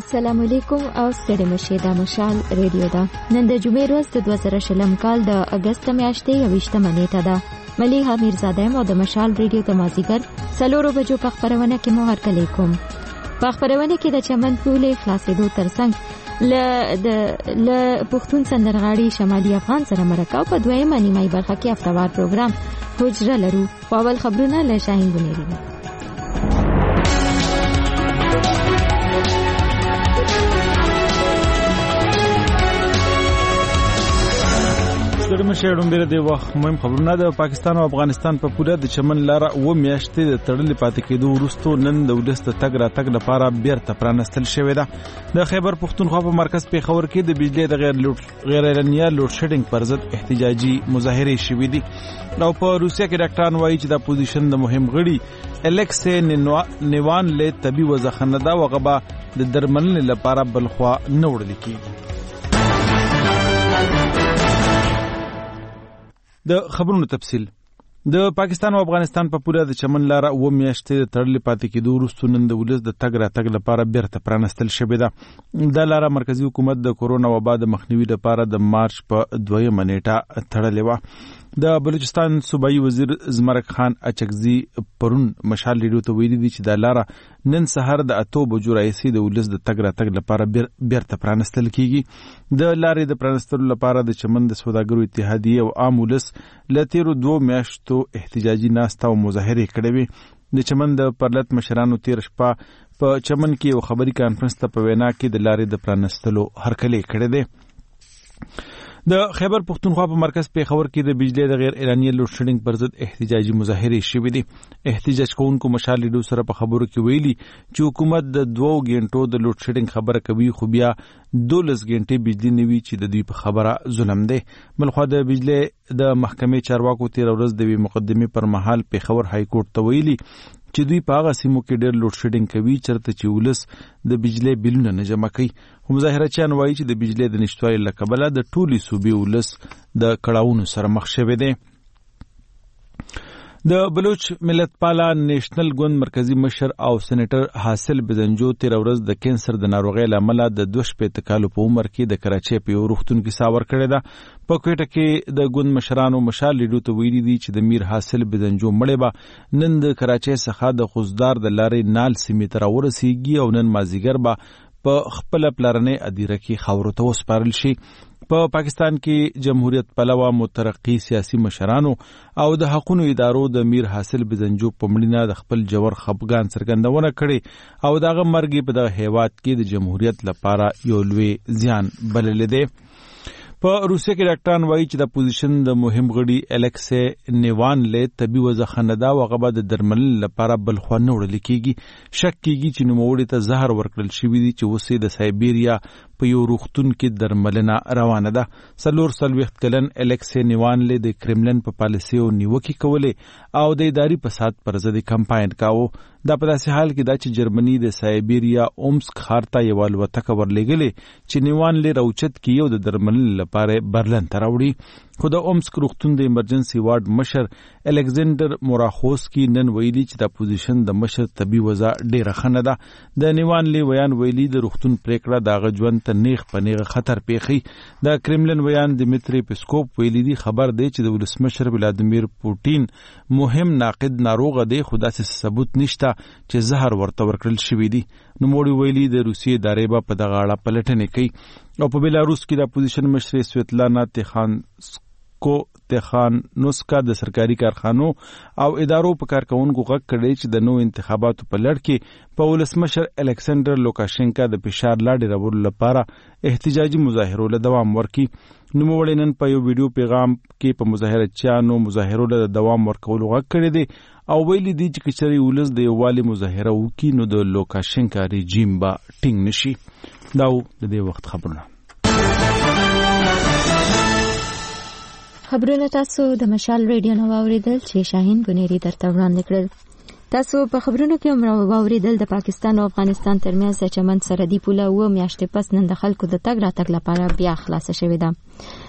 السلام علیکم او ستړي مشه د مشال ریډیو دا نن د جمعې ورځ د 2020 کال د اگست میاشتې 28 نیټه ده مليحه میرزاده مو د مشال ریډیو د مازیګر 4 بجو په خبرونه کې مو هرکلی کوم. په خبرونه کې د چمن پولې خلاصېدو ترڅنګ ل پښتون سندرغاړي شمالي افغان سره مرکه او په دویمه نیمه برخه کې افتوار پروګرام حجره لرو. په اول خبرونه له شاهین ګنيري. ستړي مشه ډومبره دی وخت مهم خبرونه د پاکستان او افغانستان په پوره د چمن لاره و میاشتې د تړلې پاتې کېدو وروسته نن د ولست تګ را تګ لپاره بیرته پرانستل شوې ده. د خیبر پختونخوا په مرکز پیښور کې د بجلی د غیر اعلانیه لوډ شیډینګ پر ضد احتجاجي مظاهره شوې دي. او په روسیا کې ډاکټران وایي چې د اپوزیشن د مهم غړي الکسی نیوالنی طبي وضاحت دا وغبا د درملنې لپاره بلخوا نه وړل کېږي. د خبرونو تفصیل د پاکستان او افغانستان په پوره د چمن لاره و میاشتې د تړلې پاتې کېدو وروسته نن د ولس د تګ را تګ لپاره بیرته پرانستل شوې ده. دا لاره مرکزی حکومت د کورونا وبا د مخنیوي لپاره د مارچ په 2 نیټه تړلې وه. د بلوچستان صوبایي وزیر زمرک خان اچکزي پرون مشال ریډیو ته ویلي دي چې دا لاره نن سهار د 8 بجو راځي د ولس د تګ را تګ لپاره بیرته پرانستل کیږي. د لارې د پرانستلو لپاره د چمن د سوداګرو اتحادیه او عام ولس لتیرو 2 میاشتو احتجاجي ناسته او مظاهره کړې وي. د چمن د پرلط مشرانو تیر شپه په چمن کې یو خبري کانفرنس ته په وینا کې د لارې د پرانستلو هرکلی کړی دی. د خیبر پختونخوا په مرکز پیښور کې د بجلی د غیر اعلانیه لوډ شیډینګ پر ضد احتجاجي مظاهره شوې دي. احتجاج کوونکو مشال ریډیو سره په خبرو کې ویلي چې حکومت د 2 غنټو د لوډ شیډینګ خبره کوي خو بیا 12 غنټې بجلی نوي چې د دوی په خبره ظلم دی. بلخوا د بجلی د محکمې چارواکو تیر ورځ د مقدمه پر مهال پیښور های کورټ ته ویلي چې دوی په هغه سیمو کې ډېر لوډ شیډینګ کوي چرته چې ولس د بجلی بلونه نه جمع کوي. مظاهرچیان وایي چې د بجلی د نشټوالي له کبله د ټولي صوبې ولس د کړاوونو سره مخ شوی دی. د بلوچ ملت پالا نیشنل ګوند مرکزی مشر او سېنیټر حاصل بزنجو تیر ورځ د کینسر د ناروغۍ لامل د 2 کالو په عمر کې د کراچۍ په یو روغتون کې ساور کړی ده. په کوټه کې د ګوند مشرانو مشال لیډو ته ویلي دي چې د میر حاصل بزنجو مړی به نن د کراچۍ څخه د خوزدار د لارې نال سیمې ته راورسیږي او نن مازیګر به په خپل پلارنې ادیره کې خاورو ته وسپارل شي. په پاکستان کې جمهوریت پلوه مترقی سیاسي مشرانو او د حقوقو ادارو د میر حاصل بزنجو په مړینه د خپل جوړ خپګان څرګندونه کړي او دغه مرګ په دغه هیواد کې د جمهوریت لپاره یو لوی زیان بللی دی. په روسیا کې ډاکټران وایي چې د اپوزیشن د مهم غړي الکسی نیوالنی طبي وضاحت دا وغبا د درملنې لپاره بلخوا نه وړل کېږي. شک کېږي چې نوموړي ته زهر ورکړل شوی دی چې اوس د سایبیریا په یو روغتون کې درملنه روانه ده. 44 کلن الکسی نیوالنی د کرملن په پالیسیو نیوکې کولې او د اداري فساد پر ضد کمپاین کاوه. دا په داسې حال کې دا چې جرمني د سایبیریا اومسک ښار ته یو الوتکه ورلېږلې چې نیوالنی راوچت کې یو د درملنې لپاره برلن ته راوړي. خو د اومسک روغتون د ایمرجنسي وارډ مشر الکساندر موراخوسکي نن ویلي چې د اپوزیشن د مشر طبي وضع ډیره ښه نه ده. د نیوالنی ویان ویلي د روغتون پریکړه د هغه ژوند ته نیغ په نیغه خطر پیښي. د کرملن ویان دمیتری پیسکوپ ویلي دي خبر دی چې د ولسمشر ولادیمیر پوټین مهم ناقد ناروغه دی خو داسې ثبوت نشته چې زهر ورته ورکړل شوی دی. نوموړي ویلي د روسیې ادارې به په دغه اړه پلټنې کوي. او په بیلاروس کې د اپوزیشن مشر سویتلانا تخانوسکا د سرکاري کارخانو او ادارو په کارکونکو غږ کړی چې د نو انتخاباتو په لړ کې په ولسمشر الکساندر لوکاشینکا د فشار لاندې راوړلو لپاره احتجاجي مظاهرو له دوام ورکړي. نوموړي نن په یو ویډیو پیغام کې په مظاهرچیانو مظاهرو له دوام ورکولو غږ کړی دی او ویلي دي چې کچري ولس د یووالي مظاهره وکړي نو د لوکاشینکا رژیم به ټینګ نشي. دا د دې وخت خبرونه. خبرونه تاسو د مشال ریډیو نو اوریدل چې شاهین ګنيري درته وړاندې کړل. تاسو په خبرونو کې هم اوریدل د پاکستان او افغانستان ترمنځ چمن سرحدي پوله و میاشتې پس نن د خلکو د تګ راتګ لپاره بیا خلاصه شوې ده.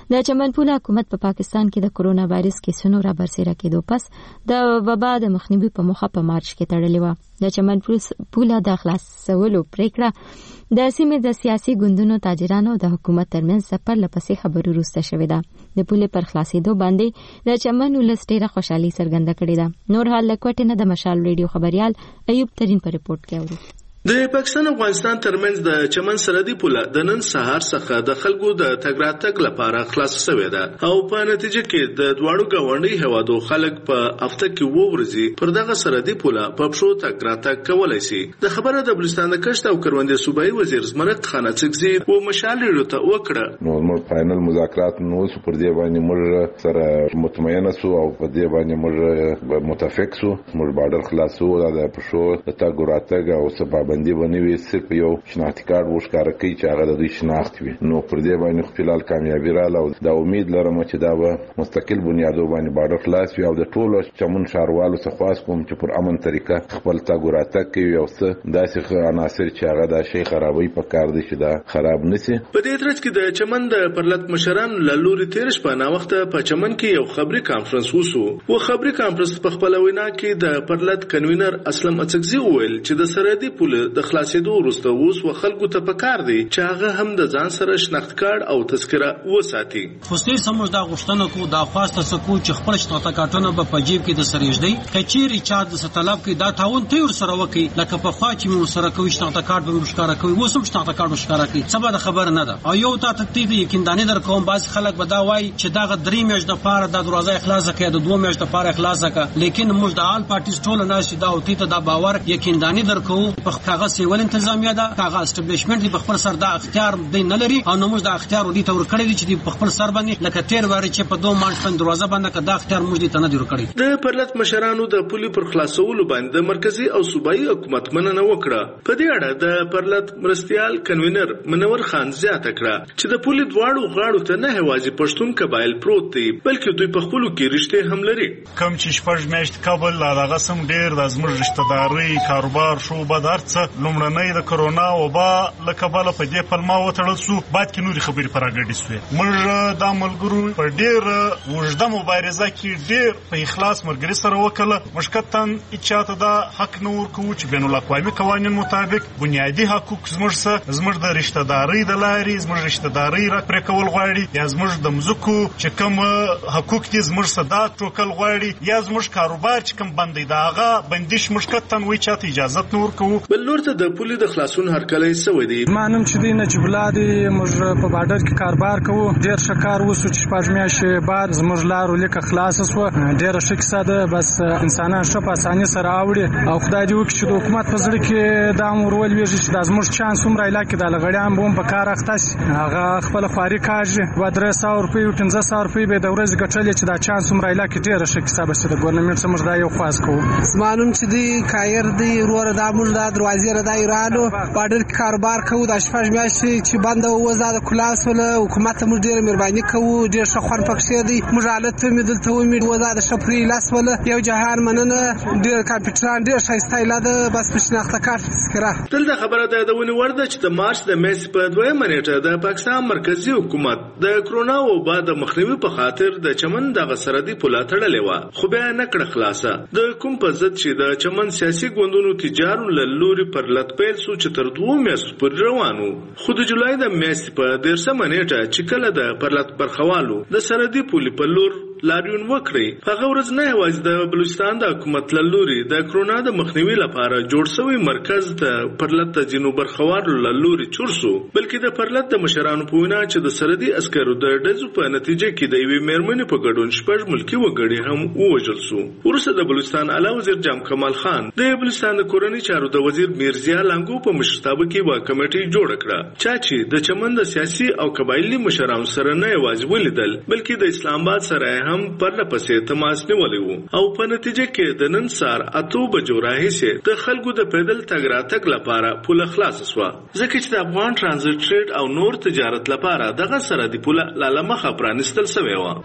د چمن پوله حکومت په پاکستان کې د کورونا وایرس کیسونو را برسېره کېدو پس د وبا د مخنیوي په موخه په مارچ کې تړلې و. د چمن پوله د خلاصولو پریکړه د سیمې د سیاسي ګوندونو تاجرانو د حکومت ترمنځ د پرلپسې خبرو وروسته شوې ده. د پولې پر خلاصېدو باندې د چمن ولس ډېره خوشحالي څرګنده کړې ده. نور حال له کوټې نه د مشال ریډیو خبريال ایوب ترین په ریپورت کې اورو. د پاکستان او افغانستان ترمنځ د چمن سرحدي پوله د نن سهار څخه د خلکو د تګ راتګ لپاره خلاص شوې ده او په نتیجه کې د دواړو ګاونډي هوادو خلک په هفته کې وو ورځي پر دغه سرحدي پوله په پښو تګ راتګ کولای شي. د خبره د بلوچستان د کشت او کروندې صوبایي وزیر زمرک خان اڅکزي او مشال ریډیو ته وکړه. نو موږ فائنل مذاکرات نو پر دې باندې موږ سره مطمئنه سو او په دې باندې موږ متفق سو. موږ بارډر خلاصو د پښو تګ راتګ او سبب باندې ونوي صرف یو شناختی کارت وښکاره کوي چې هغه د دوی شناخت وي. نو پر دې باندې خپل کامیابی رااله او د امید لرم چې دا به مستقل بنیادو باندې بارډر خلاص وي او د ټولو چمن شاروالو څخه خواست کوم چې پر امن طریقه خپل تګ راتګ کوي او څه داسې عناصر چې هغه د شي خرابوي په کار دي چې دا خراب نشي. په دې ترڅ کې د چمن د پرلط مشران لوري تیر شپه نا وخت په چمن کې یو خبري کانفرنس وسو. و خبري کانفرنس په خپل وینا کې د پرلط کنوینر اسلم اڅکزي وویل چې د سرحدي پوله د خلاصېدو وروسته اوس و خلکو ته پکار دی چې هغه هم د ځان سره شناخت کارت او تذکره وساتي. خصوصي سمج دا غوښتنه کو دا خواسته سکو چې خپل شناخت کارتونه په جیب کې د سریږدي کچيري چا د طلب کې دا تعاون ته ور سره وکي لکه په خوا چې مون سره کوي شناخت کارت به مشکاره کوي وسم شناخت کارت مشکاره کوي سبا د خبر نه ده او یو ته تکلیف یقیندانه در کوم باز خلک به دا وای چې دا درې میاشتې د پاره د دروازه اخلاص کړي د 2 میاشتې د پاره اخلاص کړه لیکن موږ د آل پارټیز ټول نه شي دا او ته دا باور یقیندانه در کوو په کاغذ سیول انتظامیه دا کاغذ اسټابلیشمنت دی په خپل سر دا اختیار دی نه لري او نو موږ دا اختیار ودی ته ور کړی دی چې په خپل سر باندې لکه تیر واره چې په 2 مانټ دروازه باندې کدا اختیار موږ دی ته نه دی ور کړی. د پرلط مشرانو د پولی پر خلاصولو باندې مرکزی او صوبایي حکومت مننه وکړه. په دې اړه د پرلط مرستيال کنوینر منور خان زیاته کړه چې د پولی دواړو غاړو ته نه هوازي پښتون قبایل پروت دي بلکې دوی په خپلو کې رښتې هم لري. کم چې شپږ میاشت قبل لا غسم ډیر د زموږ رشتہ داري کاروبار شو بدارڅ لومړنۍ د کرونا وبا لکه بل په دې پلمه وټړل سو بعد کې نوري خبرې پراګډې سوې. موږ د ملګرو په ډیر وجده مبارزه کې ډیر په اخلاص مرګري سره وکړه. مشکتن اچاته دا حق نور کو چې بین الاقوامي قوانين مطابق بنیادی حقوق زموږ د رشتہ داري د لاري زموږ رشتہ داري را پر کول غواړي یا زموږ د مزکو چې کوم حقوق دي زموږ صدا ټوکل غواړي یا زموږ کاروبار چې کوم بندي داغه بندیش مشکتن وای چاته اجازه نور کو. بل نور ته د پولی د خلاصون هرکلی سوی دی. مانم چې دی نه چې بلادي موږ په بارډر کې کاروبار کوو ډیر شکار وسو چې پاج میاشې بعد زموږ لارو لیکه خلاص سو ډیر شک ساده بس انسانان شپ اسانه سره اوړي او خدای دې وکړي چې د حکومت په ځړ کې دا امور ولوي چې د زموږ چانس عمر علاقه د لغړیان بوم په کار اختاس هغه خپل خاري کاږي و 300 روپۍ او 1500 روپۍ به د ورځې ګټلې چې دا چانس عمر علاقه ډیر شک ساده چې د ګورنمنت سمج دا یو خاص کوو. مانم چې دی کایر دی ورور د امر د دروازې را د ایرانو بارډر کې کاروبار کوو د شپږ میاشتې چې بند او وزاده کلاس ول حکومت موږ ډیر مهرباني کوو ډیر شخوان پکښې دی موږ حالت مې دلته ومې وزاده شپري لاس ول یو جهان مننه ډیر کمپیوټران ډیر شایسته الاده بس پښناخته کار سکره. دلته خبره ده د ونی ورده چې د مارچ د میاشتې په 2 نیټه د پاکستان مرکزی حکومت د کرونا وبا د مخنیوي په خاطر د چمن د سرحدي پوله تړلې و خو بیا نه کړه خلاصه. د کوم په ضد چې د چمن سیاسي ګوندونو تجارو لوري پر لټ پیل سو چې تر 2 میاشتو پر روانو خو د جولای د میاشتې په 13 نیټه چې کله د پرلط برخوالو د سرحدي پولې په لور لاریون وکړي هغه ورځ نه یوازې د بلوچستان د حکومت لوري د کرونا د مخنیوي لپاره جوړ شوی مرکز د پرلط د جنوب برخوالو لوري چورسو بلکې د پرلط د مشرانو په وینا چې د سرحدي عسکرو د ډزو په نتیجه کې د یوې میرمنې په ګډون شپږ ملکی وګړي هم ووژل سو. وروسته د بلوچستان اعلی وزیر جام کمال خان د بلوچستان د کورنۍ چارو د وزیر میرزیا لنګو په مشرتابه کې و کمیټه جوړ کړه چې د چمن د سیاسي او قبایلی مشرانو سره نه یوازې ولیدل بلکې د اسلام آباد سره هم پرله پسې تماس نیولی وو او په نتیجه کې د نن سار 8 بجو راهیسې د خلکو د پیدل تګ راتګ لپاره پوله خلاص شوه ځکه چې د افغان ترانزیت ټریډ او نور تجارت لپاره دغه سرحدي پوله لاله مخه پرانستل شوې وه.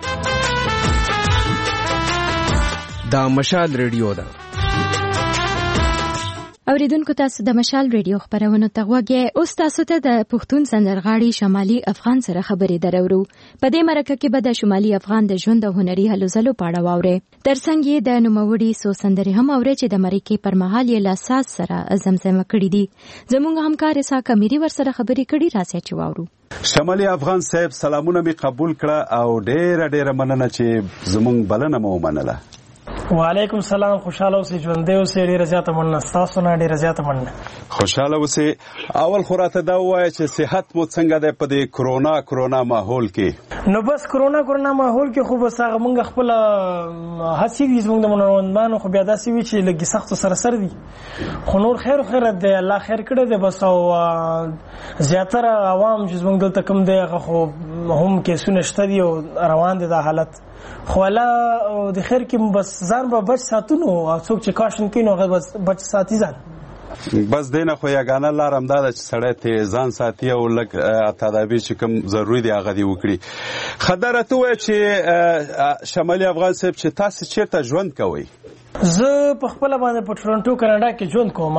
دا مشال ریډیو ده. اوریدونکو تاسو د مشال ریډیو خبرونه ته غوږی. اوس تاسو ته د پښتون سندرغاړي شمالي افغان سره خبرې درورو. په دې مرکه کې به د شمالي افغان د ژوند او هنري هلو ځلو په اړه واورئ. ترڅنګ یې د نوموړي څو سندرې هم اورئ چې د مرکې پر مهال یې له ساز سره زمزمه کړي دي. زموږ همکار اسحاق امیري ورسره خبرې کړي، راځئ چې واورو. شمالي افغان صاحب سلامونه می قبول کړه او ډېره مننه چې زموږ بلنه مو ومنله. وعلیکم سلام. خوشاله اوسئ، ژوندی اوسئ. ډېره زیاته مننه ستاسو نه، ډېره زیاته مننه. خوشاله اوسئ. اول خو راته دا ووایه چې صحت مو څنګه دی په دې کرونا ماحول کې؟ نو بس کرونا ماحول کې خو بس هغه موږ خپله هڅې وي زموږ د هنرمندانو، خو بیا داسې وي چې لږ سختو سره دي، خو نور خیرت دی، الله خیر کړی دی بس. او زیاتره عوام چې زموږ دلته کوم دی هغه خو هم کیسونه شته دي او روان دی دا حالت، خو الله د خیر کې بس ځان به بچ ساتونو او څوک چې کاشن کوي نو هغه بس بچ ساتي ځان. بس دینه خو یګانه لار همدا ده چې سړی ترې ځان ساتي او لږ تدابیر چې کوم ضروري دي هغه دې وکړي. خدای راته ووایه چې شمالي افغان صاحب چې تاسو چېرته ژوند کوئ؟ زه په خپله باندې په ټورنټو کاناډا کې ژوند کوم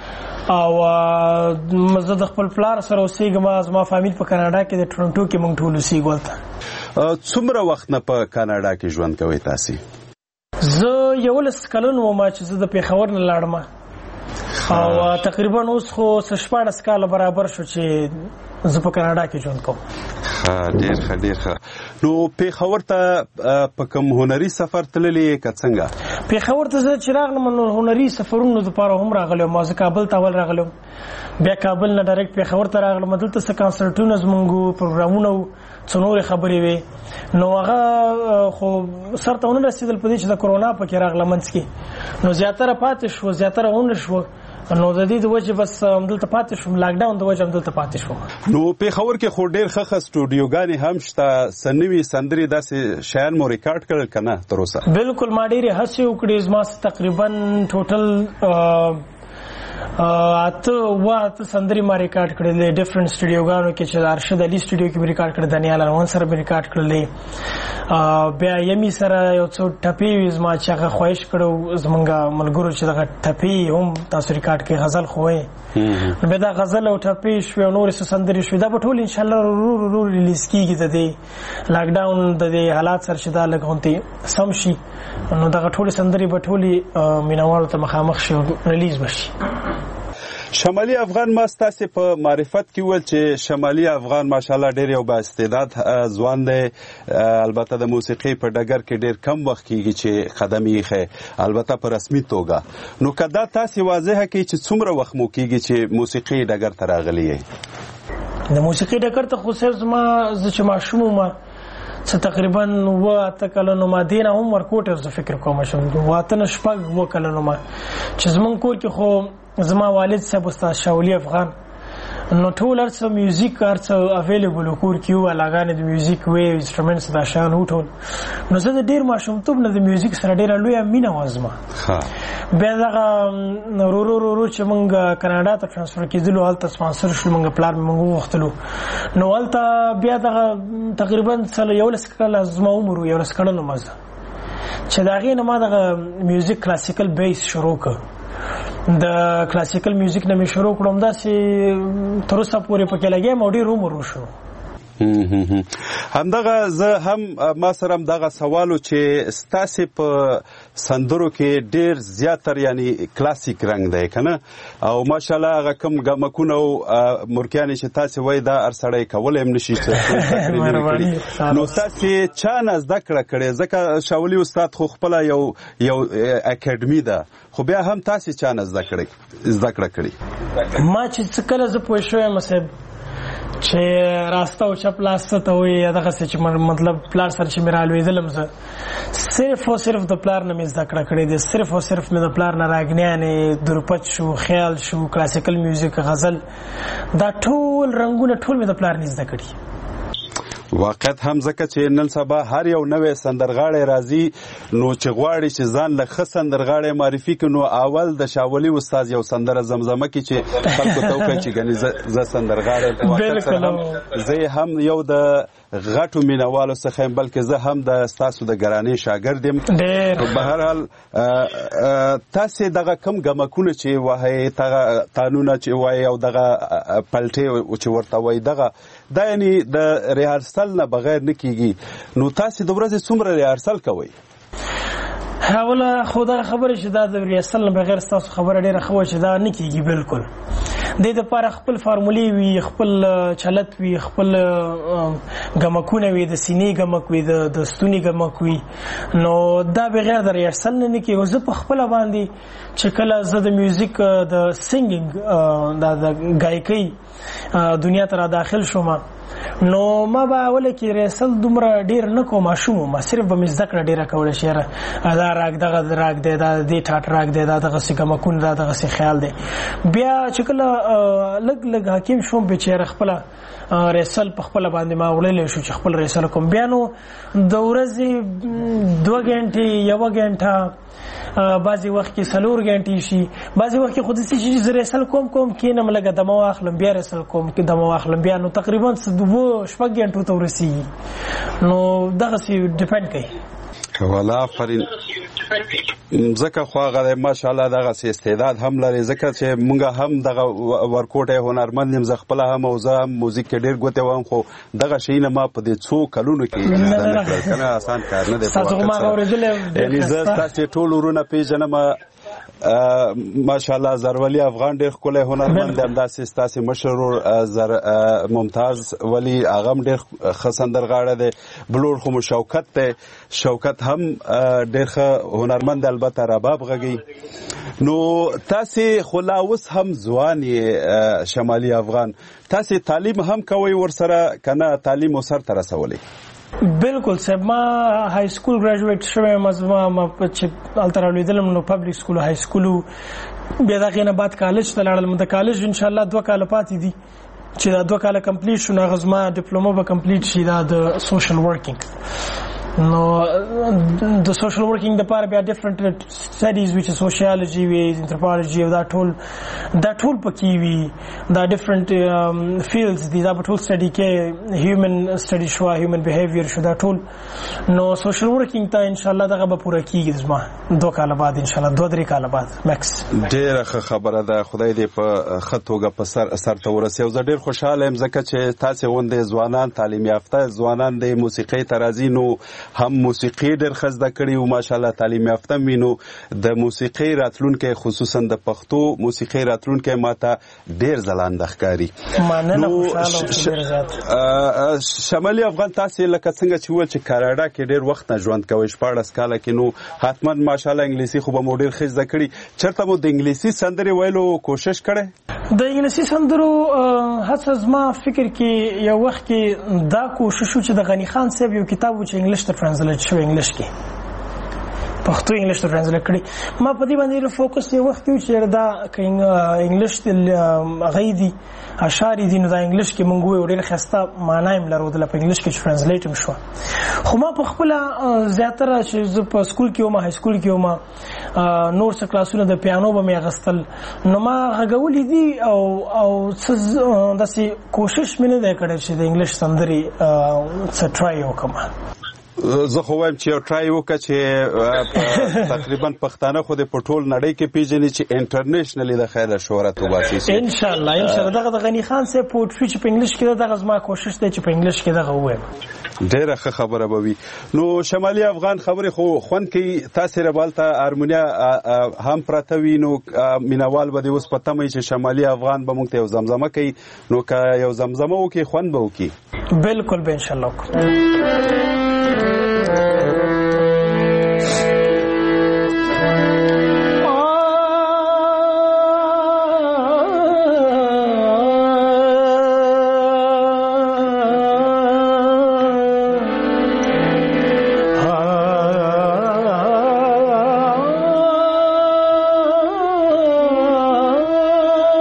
او زه د خپل پلار سره اوسېږم. زما فامیل په کاناډا کې د ټورنټو کې موږ ټول اوسېږو هلته. څومره وخت نه په کاناډا کې ژوند کوئ تاسې؟ زه 11 کلن وم چې زه د پېښور نه لاړم او تقریبا اوس خو 14 کاله برابر شو چې زه په کاناډا کې ژوند کوم. ډېر ښه. نو پېښور ته په کوم هنري سفر تللی که څنګه؟ پېښور ته زه چې راغلم نو هنري سفرونو دپاره هم راغلی وم. زه کابل ته اول راغلی وم، بیا کابل نه ډایرکټ پېښور ته راغلم. دلته څه کانسرټونه زموږ پروګرامونه وو، څو نورې خبرې وې، نو هغه خو سر ته ونه رسېدل په دې چې د کرونا پکې راغله منځ کې، نو زیاتره پاتې شو، زیاتره ونه شوه، نو د دې د وجې بس همدلته پاتې شوم، لاکډاون د وجې همدلته پاتې شوم. نو پېښور کې خو ډېر ښه سټوډیوګانې هم شته، څه نوي سندرې داسې شیان مو ریکارډ کړل که نه تر اوسه؟ بالکل ما ډېرې هڅې وکړې. زما تقریبا ټوټل 8 سندرې ما ریکارډ کړلې ډفرنٹ سټوډیوګانو کې، چې د ارشد علي سټوډیو کې مې ریکارډ کړل، دانیال اروان سره مې ریکارډ کړلې، بیا یمي سره یو څو ټپې وې زما چې هغه خواهش کړو زمونږ ملګرو چې دغه ټپې هم تاسو ریکارډ کړئ، غزل خو وایي، نو بیا دا غزل او ټپې شوې او نورې څه سندرې شوې، دا به ټول انشاءالله ورو ریلیز کېږي. د دې لاکډاون د دې حالات سره چې دا لږ غونتې سم شي نو دغه ټولې سندرې به ټولې مینوالو ته مخامخ شي او ریلیز به شي. شمالي افغان ما ستاسې په معرفت کې ویل چې شمالي افغان ماشاءالله ډېر یو با استعداد ځوان دی، البته د موسیقۍ په ډګر کې ډېر کم وخت کېږي چې قدم یې ایښی، البته په رسمي توګه. نو که دا تاسې واضحه کړئ چې څومره وخت مو کېږي چې موسیقۍ ډګر ته راغلي یې؟ د موسیقۍ ډګر ته خو صرف زه چې ماشوم وم څه تقریبا 8 کلن ما دې نه هم ورکوټ زه فکر کوم شم 8 کلن ما چې زمونږ کور کې خو زما والد صاحب استاد شاولي افغان، نو ټول هرڅه میوزیک هرڅه اویلیبل کور کې وو، علاګانې د میوزیک وې انسټرومنټس دا شان وو ټول. نو زه د ډېر ماشومتوب نه د میوزیک سره ډېره لویه مینه وه زما. بیا دغه ورو چې موږ کاناډا ته ټرانسفر کېدلو هلته سپانسر شو، موږ پلار مې موږ وغوښتلو، نو هلته بیا دغه تقریبا 11 کاله زما عمر و، 11 کلن وم زه، چې د هغې نه ما دغه میوزیک کلاسیکل بیس شروع کړ. د کلاسیکل میوزیک نه مې شروع کړم، داسې تر اوسه پورې پکې لګیم او ډېر عمر وشو. همدغه زه هم ما سره هم دغه سوالو چې ستاسې په سندرو کې ډېر زیاتر یعنی کلاسیک رنګ دی که نه، او ماشاءالله هغه کوم ګمکونه او مرکیانې چې تاسې وایي دا هر سړی کولی هم نشي چې نو تاسې چا نه زده کړه کړې؟ ځکه شاولي استاد خو خپله یو اکاډمي ده، خو بیا هم تاسې چا نه زده کړه کړې؟ ما چې څه کله زه پوه شویم صاحب چې راسته او چپ لاسته ته وایي دغسې چې مطلب پلار سره چې مې رالوېدلم زه صرف او صرف د پلار نه مې زده کړه کړې دی، صرف او صرف مې د پلار نه راګنیانې، دروپچ شو، خیال شو، کلاسیکل میوزیک، غزل، دا ټول رنګونه ټول مې د پلار نه زده کړي. واقعیت هم ځکه چې نن سبا هر یو نوې سندرغاړی راځي نو چې غواړي چې ځان له ښه سندرغاړی معرفي کړي نو اول د شاولي استاد یو سندره زمزمه کړي چې خلکو ته وکړي چې ګنې زه سندرغاړی زه هم یو د غټو مینوالو څخه یم بلکې زه هم د ستاسو د ګرانې شاګرد یم. په هر حال تاسې دغه کم ګمکونه چې وایي تانونه چې وایي او دغه پلټې چې ورته وایي دغه دا یعنې د ریهرسل نه بغیر نه کیږي نو تاسې د ورځې څومره ریهرسل کوئ؟ اوله خو دغه خبره چې دا د ریهرسل نه بغیر ستاسو خبره ډېره ښه وه چې دا نه کیږي بالکل. دې دپاره خپل فارمولې وي، خپل چلت وي، خپل ګمکونه وي، د سینې ګمک وي، د ستوني ګمک وي، نو دا بغیر د ریهرسل نه کیږي. زه په خپله باندې چې کله زه د میوزیک د سینګینګ د ګایکۍ دنیا ته را داخل شوم نو ما به اوله کې ریهرسل دومره ډېر نه کوم، ماشوم وم، صرف به مې زده کړه ډېره کوله چې یاره دا راګ دغه راګ دی، دا دې ټاټ راګ دی، دا دغسې ګمکونه، دا دغسې خیال دی. بیا چې کله لږ لږ حکیم شوم بیا چې یاره خپله ریهرسل په خپله باندې ما وړلی شو چې خپل ریهرسل کوم. بیا نو د ورځې 2 غنټې 1 غنټه بعضې وخت کې 4 غنټې شي، بعضې وخت کې خو داسې شي چې زه ریهرسل کوم کینم لږه دمه واخلم بیا ریهرسل کوم دمه واخلم بیا نو تقریبا 2-4 غنټو ته ورسېږي. نو دغسې ډیپینډ کوي. والا آفرین. ځکه خو هغه ماشاءالله دغسې استعداد هم لري ځکه چې مونږ هم دغه ورکوټی هنرمند یم، زه خپله هم او زه هم موزیک کې ډېر ګوتې وم خو دغه شیونه ما په دې څو کلونو کې زده نه کړل. که نه اسان کار نه دی. یعنې زه ستاسې ټول ورونه پېژنم. ماشاءالله زرولی افغان ډېر ښکلی هنرمند دی، همداسې ستاسې مشر ورور ممتاز ولی هغه هم ډېر ښه سندرغاړی دی. بل ورور خو مو شوکت دی، شوکت هم ډېر ښه هنرمند دی، البته رباب غږوي. نو تاسې خو لا اوس هم ځوان یې شمالي افغان، تاسې تعلیم هم کوئ ورسره که نه تعلیم مو سر ته رسولی؟ بالکل صاحب، ما های سکول ګریجویټ شوی یم. ما چې هلته راولوېدلم نو پبلیک سکول های سکول بیا د هغې نه بعد کالج ته لاړلم. د کالج انشاءالله 2 کاله پاتې دي چې دا 2 کاله کمپلیټ شو نو هغه زما ډپلومه به کمپلیټ شي دا د سوشل ورکینګ. نو د سوشل ورکینګ دپاره بیا ډفرنټ سټډیز وي چې سوشیالوجي وي، انتروپولوژي او دا ټول پکې وي، دا ډفرنټ فیلډز دي، دا به ټول سټډي کې هیومن سټډي شوه، هیومن بیهیویر شو، دا ټول. نو سوشل ورکینګ ته انشاءالله دغه به پوره کېږي زما 2 کاله بعد انشاءالله 2-3 کاله بعد میکس. ډېره ښه خبره ده، خدای دې په ښه توګه په سر ته ورسوي. او زه ډېر خوشحاله یم ځکه چې تاسې غوندې ځوانان تعلیم یافته ځوانان د موسیقۍ ته راځي نو هم موسیقي ډېر ښه زده کړي او ماشاءالله تعلیم یافته وي نو د موسیقۍ راتلونکی خصوصا د پښتو موسیقۍ راتلونکی ماته ډېر ځلانده ښکاري. شمالي افغان تاسې لکه څنګه چې وویل چې کاناډا کې ډېر وخت نه ژوند کوئ 14 کاله کې نو حتما ماشاءالله انګلیسي خو به مو ډېر ښه زده کړي. چېرته مو د انګلیسي سندرې ویلو کوشش کړی؟ د انګلیسي سندرو هڅه زما فکر کې یو وخت کې دا کوشش و چې د غني خان صاحب یو کتاب و چې انګلیش ته ټرانسلیټ شوی، انګلیش کې پښتو انګلیش ته ټرانسلیټ کړي. ما په دې باندې فوکس یو وخت و چې دا انګلیش هغه دي اشعار دي نو دا انګلیش کې مونږ وایو ډېر ښایسته معنا یې لرودله په انګلیش کې چې ټرانسلیټ هم شوه. خو ما په خپله زیاتره چې زه په سکول کې وم های سکول کې وم نور څه کلاسونه د پیانو به مې اخیستل نو ما غږولي دي او څه داسې کوشش مې نه دی کړی چې د انګلیش سندرې څه ټرای وکړم. زه خو وایم چې یو ټرای وکړه چې تقریبا پښتانه خو د په ټول نړۍ کې پیژني چې انټرنیشنلی د خیره شهرت وباسي. انشاءالله دغه د غني خان صاحب پوټري چې په انګلیش کې دغه زما کوشش دی چې په انګلیش کې دغه ووایم. ډېره ښه خبره به وي. نو شمالي افغان خبرې خو خوند کوي، تاسې ربالته هارمونیا هم پراته وي نو مینوال به دې اوس په تمه چې شمالي افغان به موږ ته یو زمزمه کوي نو که یو زمزمه وکړي خوند به وکړي. بالکل به انشاءالله وکړو.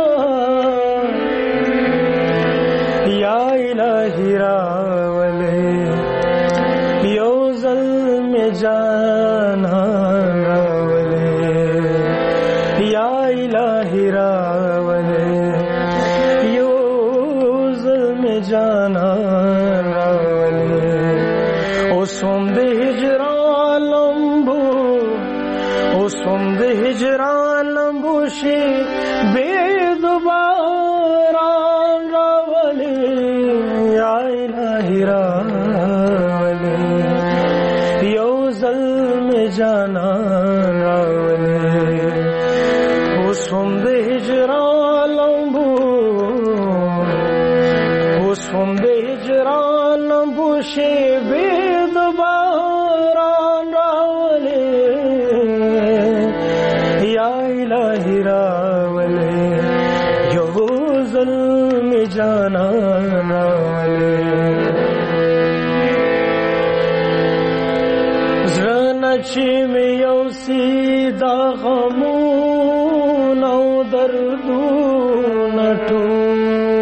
یا الہی راولے جانان راولې یا الهی راولې یو ظلم جانان راولې اوسم د هجران لمبو اوسم د هجران لمبو شي بے دوباره راولې یا الهی راولې یو ظلم جانان راولې اوسم د هجران لمبو اوسم د هجران لمبو شي بے دوباره راولې یا الهی راولې یو ظلم جانان راولې زړه چې مې یو سیدا غمونه او دردونه ټول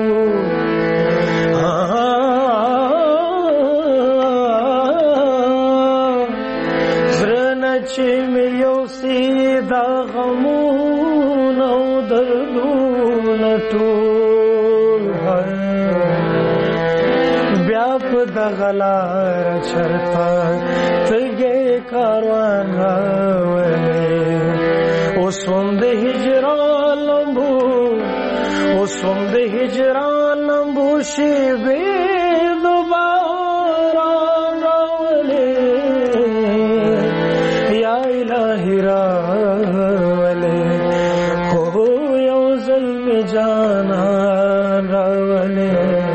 زړه چې مې یو سیدا غمونه او دردونه ټول بیا په دغه لار چرته تګې کاروان راولې اوسم د هجران لمبو اوسم د هجران لمبو شي بې دوباره راولې یا الهی راولې هو یو ظلم جانان راولې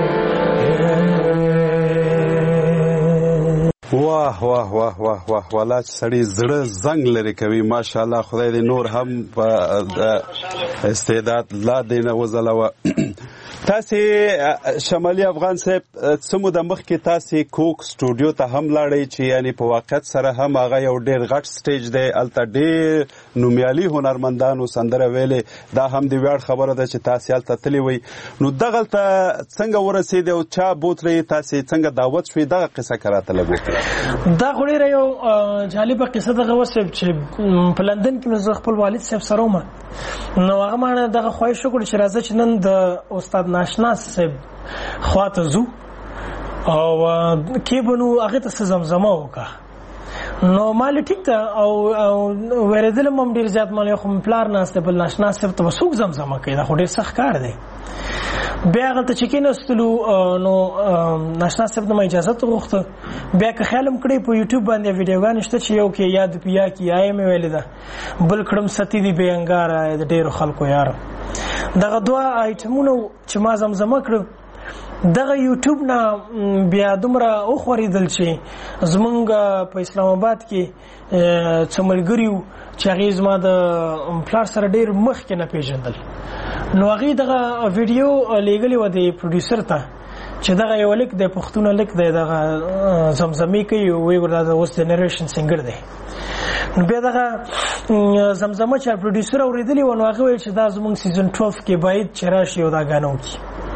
واه واه واه واه واه والا سړی زړه زنګ لري کوي ماشاءالله خدای دې نور هم په استعداد لا دینه وزلوه تاسو شمالي افغان صاحب سمو د مخ کې تاسو کوک سټوډیو ته هم لاړی چې یعنی په واقعیت سره هم هغه یو ډیر غټ سټیج دی الته ډیر نومیالي هنرمندانو سندره ویلې دا هم د ویاړ خبره ده چې تاسو الته تللی وي نو دغه ته څنګه ورسېد او چا بوتلې تاسو څنګه دعوت شوې دغه قصه کراته لګو دا خو ډیره یو جالبه قصه دغه وسب چې په لندن کې مې خپل والد صاحب سره ومه نو هغه مانه دغه خواهش وکړ چې راځه چې نن د استاد ناشنا صاحب خواته زو او کې بنو هغه ته زمزمه وکړه نو مال ټیک ته او ورېدل مم ډیر زیات مال خو پلار ناشته بل ناشنا صاحب ته وسوک زمزمه کوي دا خو ډیر سخت کار دی بیا غلطه چې کیناستلو نو ناشنا صاحب د اجازه ته غوښته بیا که خیالم کړی په یوټیوب باندې ویډیوګان شته چې یو کې یاد پیا کی آیم ویل ده بل کړم ستی دی بیانګار د ډیرو خلکو یار دغه دوه آیټمونو چې ما زمزمه کړ دغه یوټیوب نه بیا دومره اوخوریدل چې زمونږ په اسلام آباد کې څملګریو چې هغه زما د پلار سره ډیر مخ کې نه پیژندل نو هغه دغه ویډیو لیګلی و د پروډوسر ته چې دغه یو لیک د پښتون لیک د دغه زمزمې کوي وی ورته د اوس جنریشن سنگر دی نو بیا دغه زمزمه چې پروډوسر اوریدلی و نو هغه ویل چې دا زمونږ سیزن 12 کې باید چې راشي او دا غانو کی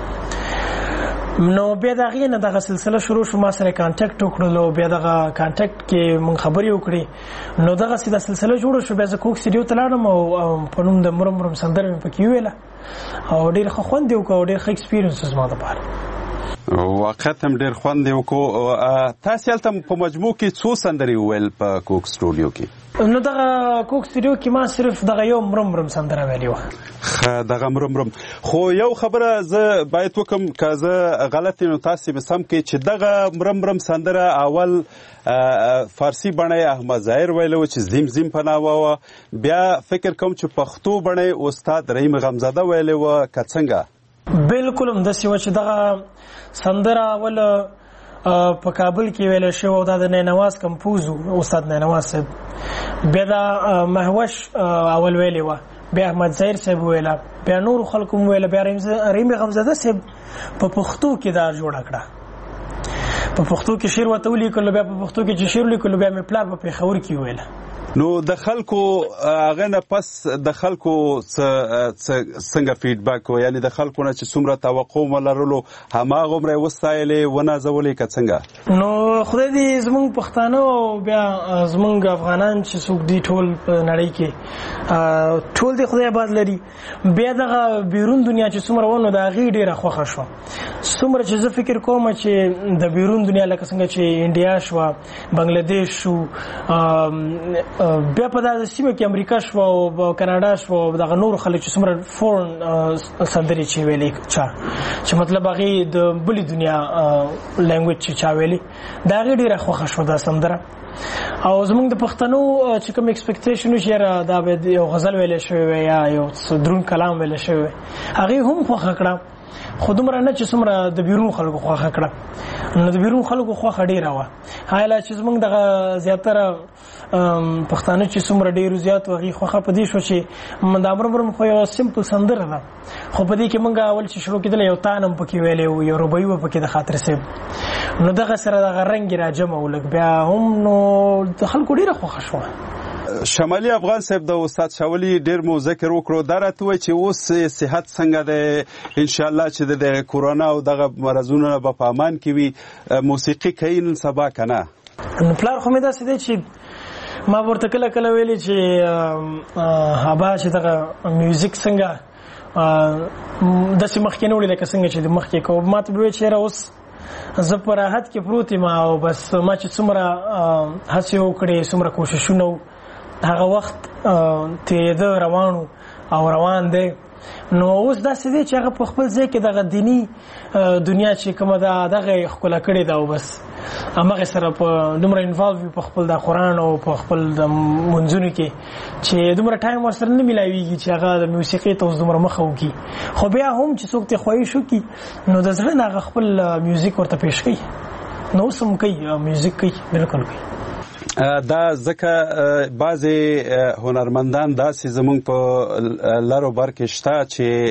نو بیا دغه نه دغه سلسله شروع شو ما سره کانټیکټ وکړلو بیا دغه کانټیکټ کې مون خبرې وکړې نو دغه سلسله جوړ شو بیا زه کوک سټډیو ته لاړم او په نوم د مرمرم سندره مې پکې ویله او ډېر ښه خوند یې وکړ او ډېر ښه ایکسپیرینس زما دپاره واقعا هم ډېر خوند یې وکړو تاسې هلته په مجموع کې څو سندرې وویل په کوک سټوډیو کې نو دغه کوک سټوډیو کې ما صرف دغه یو مرمرم سندره ویلې وه دغه مرمرم خو یو خبره زه باید وکم که زه غلط نو تاسې به سم کې چې دغه مرمرم سندره اول فارسی بڼه احمد ظاهر ویلو چې زیم زیم په نامه وه بیا فکر کوم چې پښتو بڼه استاد رحیم غمزاده ویلې وه که څنګه بالکل همداسې وه چې دغه سندره اول په کابل کې ویل شو دا د نینواز کمپوز استاد نینواز صاحب بیا دا مهوش اول ویلې وه بیا احمد ظاهر صاحب ویله بیا نور خلکو ویله بیا رحیم غمزاده صاحب په پښتو کې دا جوړه کړه په پښتو کې شعر وته ولیکلو بیا په پښتو کې چې شعر ولیکلو بیا مې پلار په پېښور کې ویل. نو د خلکو هغه نه پس د خلکو څنګه فیډبیک و یعنی د خلکو نه چې څومره توقع ملرلو هماغه عمره وستایلې ونازولې که څنګه؟ نو خدای دې زمونږ پښتانه او بیا زمونږ افغانان چې څوک دي ټول په نړۍ کې ټول دې خدای آباد لري. بیا دغه بیرون دنیا چې څومره ونه د هغې ډېره خوښه شوه. څومره چې زه فکر کوم چې د بیرون دنیا لکه څنګه چې انډیا شوه، بنګلادیش شو، بیا په دغه سیمه کې امریکا شوه او کاناډا شوه او دغه نور خلک چې څومره فورن سندرې چې ویلې چې مطلب هغې د بلې دنیا لینګویج چې چا ویلې د هغې ډېره خوښه شوه دا سندره. او زمونږ د پښتنو چې کوم ایکسپیکټیشن وشي یاره دا به یو غزل ویلی شوی وی یا یو دروند کلام ویلی شوی وی هغې هم خوښه کړه، خو دومره نه چې څومره د بیرون خلکو خوښه کړه. نو د بیرون خلکو خوښه ډېره وه. حالا چې زمونږ دغه زیاتره پښتانه چې څومره ډېرو زیاتو هغې خوښه په دې شوه چې دا مرمرم خو یو سمپل سندره ده، خو په دې کې موږ اول چې شروع کېدله یو تان هم پکې ویلی و، یو ربعي وه پکې د خاطر صاحب. نو دغه سره دغه رنګ یې راجمع و لږ بیا هم نو د خلکو ډېره خوښه شوه. شمالي افغان صاحب د استاد شاولي ډېر مو ذکر وکړو، دا راته وایي چې اوس صحت څنګه دی؟ انشاءالله چې د کورونا او دغه مرضونو به په امان کې وي. موسیقي کوي نن سبا که نه؟ نو پلار خو مې داسې دی چې ما ورته کله کله ویلي چې ابا چې دغه میوزیک څنګه داسې مخکې نه وړي لکه څنګه چې د مخکې کوو. ما ته به ویل چې یاره اوس زه په راحت کې پروت یم او بس ما چې څومره هڅې وکړې څومره کوششونه هغه وخت تېرېده روان او روان دی. نو اوس داسې دی چې هغه په خپل ځای کې دغه دیني دنیا چې کومه ده دغه یې ښکلا کړې ده او بس همغې سره په دومره انوالو وي په خپل د قرآن او په خپل د منځونو کې چې دومره ټایم ورسره نه میلاویږي چې هغه د موسیقۍ ته اوس دومره مخه وکړي. خو بیا هم چې څوک ترې خواهش وکړي نو د زړه نه هغه خپل میوزیک ورته پیش کوي. نو اوس هم کوي میوزیک کوي، بالکل کوي. دا ځکه بعضې هنرمندان داسې زمونږ په لرو بر کې شته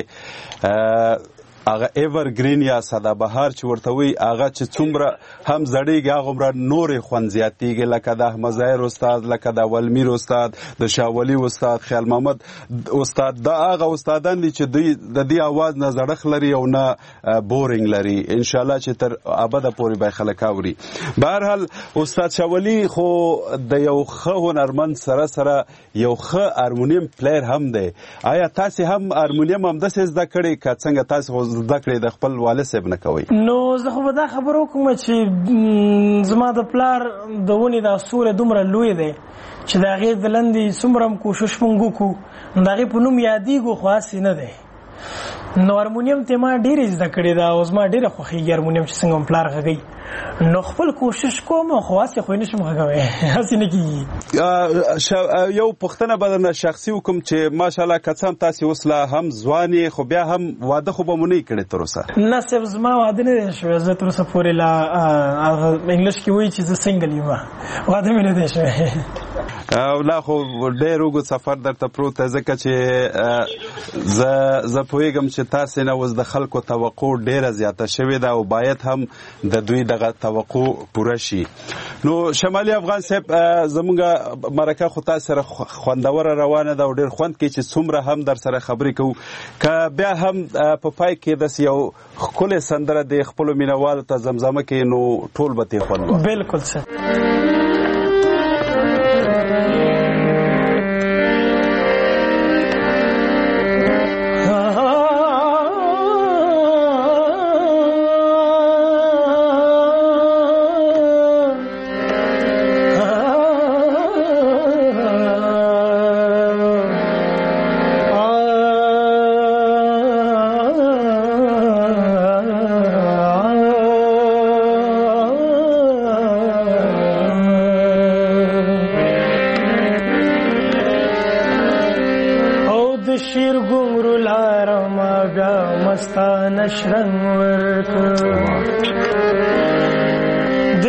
چې هغه ایورګرین یا سدابهار چې ورته وایي هغه چې څومره هم زړېږي هغومره نورې خوند زیاتېږي، لکه د احمد ظاهر استاد، لکه د ولمیر استاد، د شاولي استاد، خیال محمد استاد. دا هغه استادان دي چې دوی د دې اواز نه زړښت لري او نه بورینګ لري. انشاءالله چې تر ابده پورې به خلک اوري. بهرحال استاد شاولي خو د یو ښه هنرمند سره سره یو ښه هارمونیم پلیر هم دی. آیا تاسې هم هارمونیم همداسې زده کړې که څنګه تاسې زده کړې د خپل والد صاحب نه کوئ؟ نو زه خو به دا خبره وکړم چې زما د پلار د ونې دا سوری دومره لوی دی چې د هغې د لندې څومره هم کوشش مونږ وکړو نو د هغې په نوم یادېږو، خو هسې نه دی. نو هارمونیم ته ما ډېرې زده کړې ده او زما ډېره خوښېږي هارمونیم چې څنګه پلار غږوي. نو خپل کوشش کوم خو هسې خو یې نشم غږوی، هسې نه کېږي. یو پوښتنه به درنه شخصي وکړم چې ماشاءالله که څه هم تاسې اوس لا هم ځوان یې خو بیا هم واده خو به مو نه یې کړی تر اوسه؟ نه صاحب زما واده نه دی شوی. زه تر اوسه پورې لا انګلیش کې وایي چې زه سنګل یم، واده مې نه دی شوی. لا خو ډېر اوږد سفر درته پروت دی ځکه چې زه پوهېږم چې تاسې نه اوس د خلکو توقع ډېره زیاته شوې ده او باید هم د دوی دغه توقع پوره شي. نو شمالي افغان صاحب زمونږ مرکه خو تاسې سره خوندوره روانه ده او ډېر خوند کوي چې څومره هم در سره خبرې کوو. که بیا هم په پای کې داسې یو ښکلې سندره د خپلو مینهوالو ته زمزمه کوي نو ټول به ترې خوند واخلي. بالکل صاحب. شرنګ ورکړ د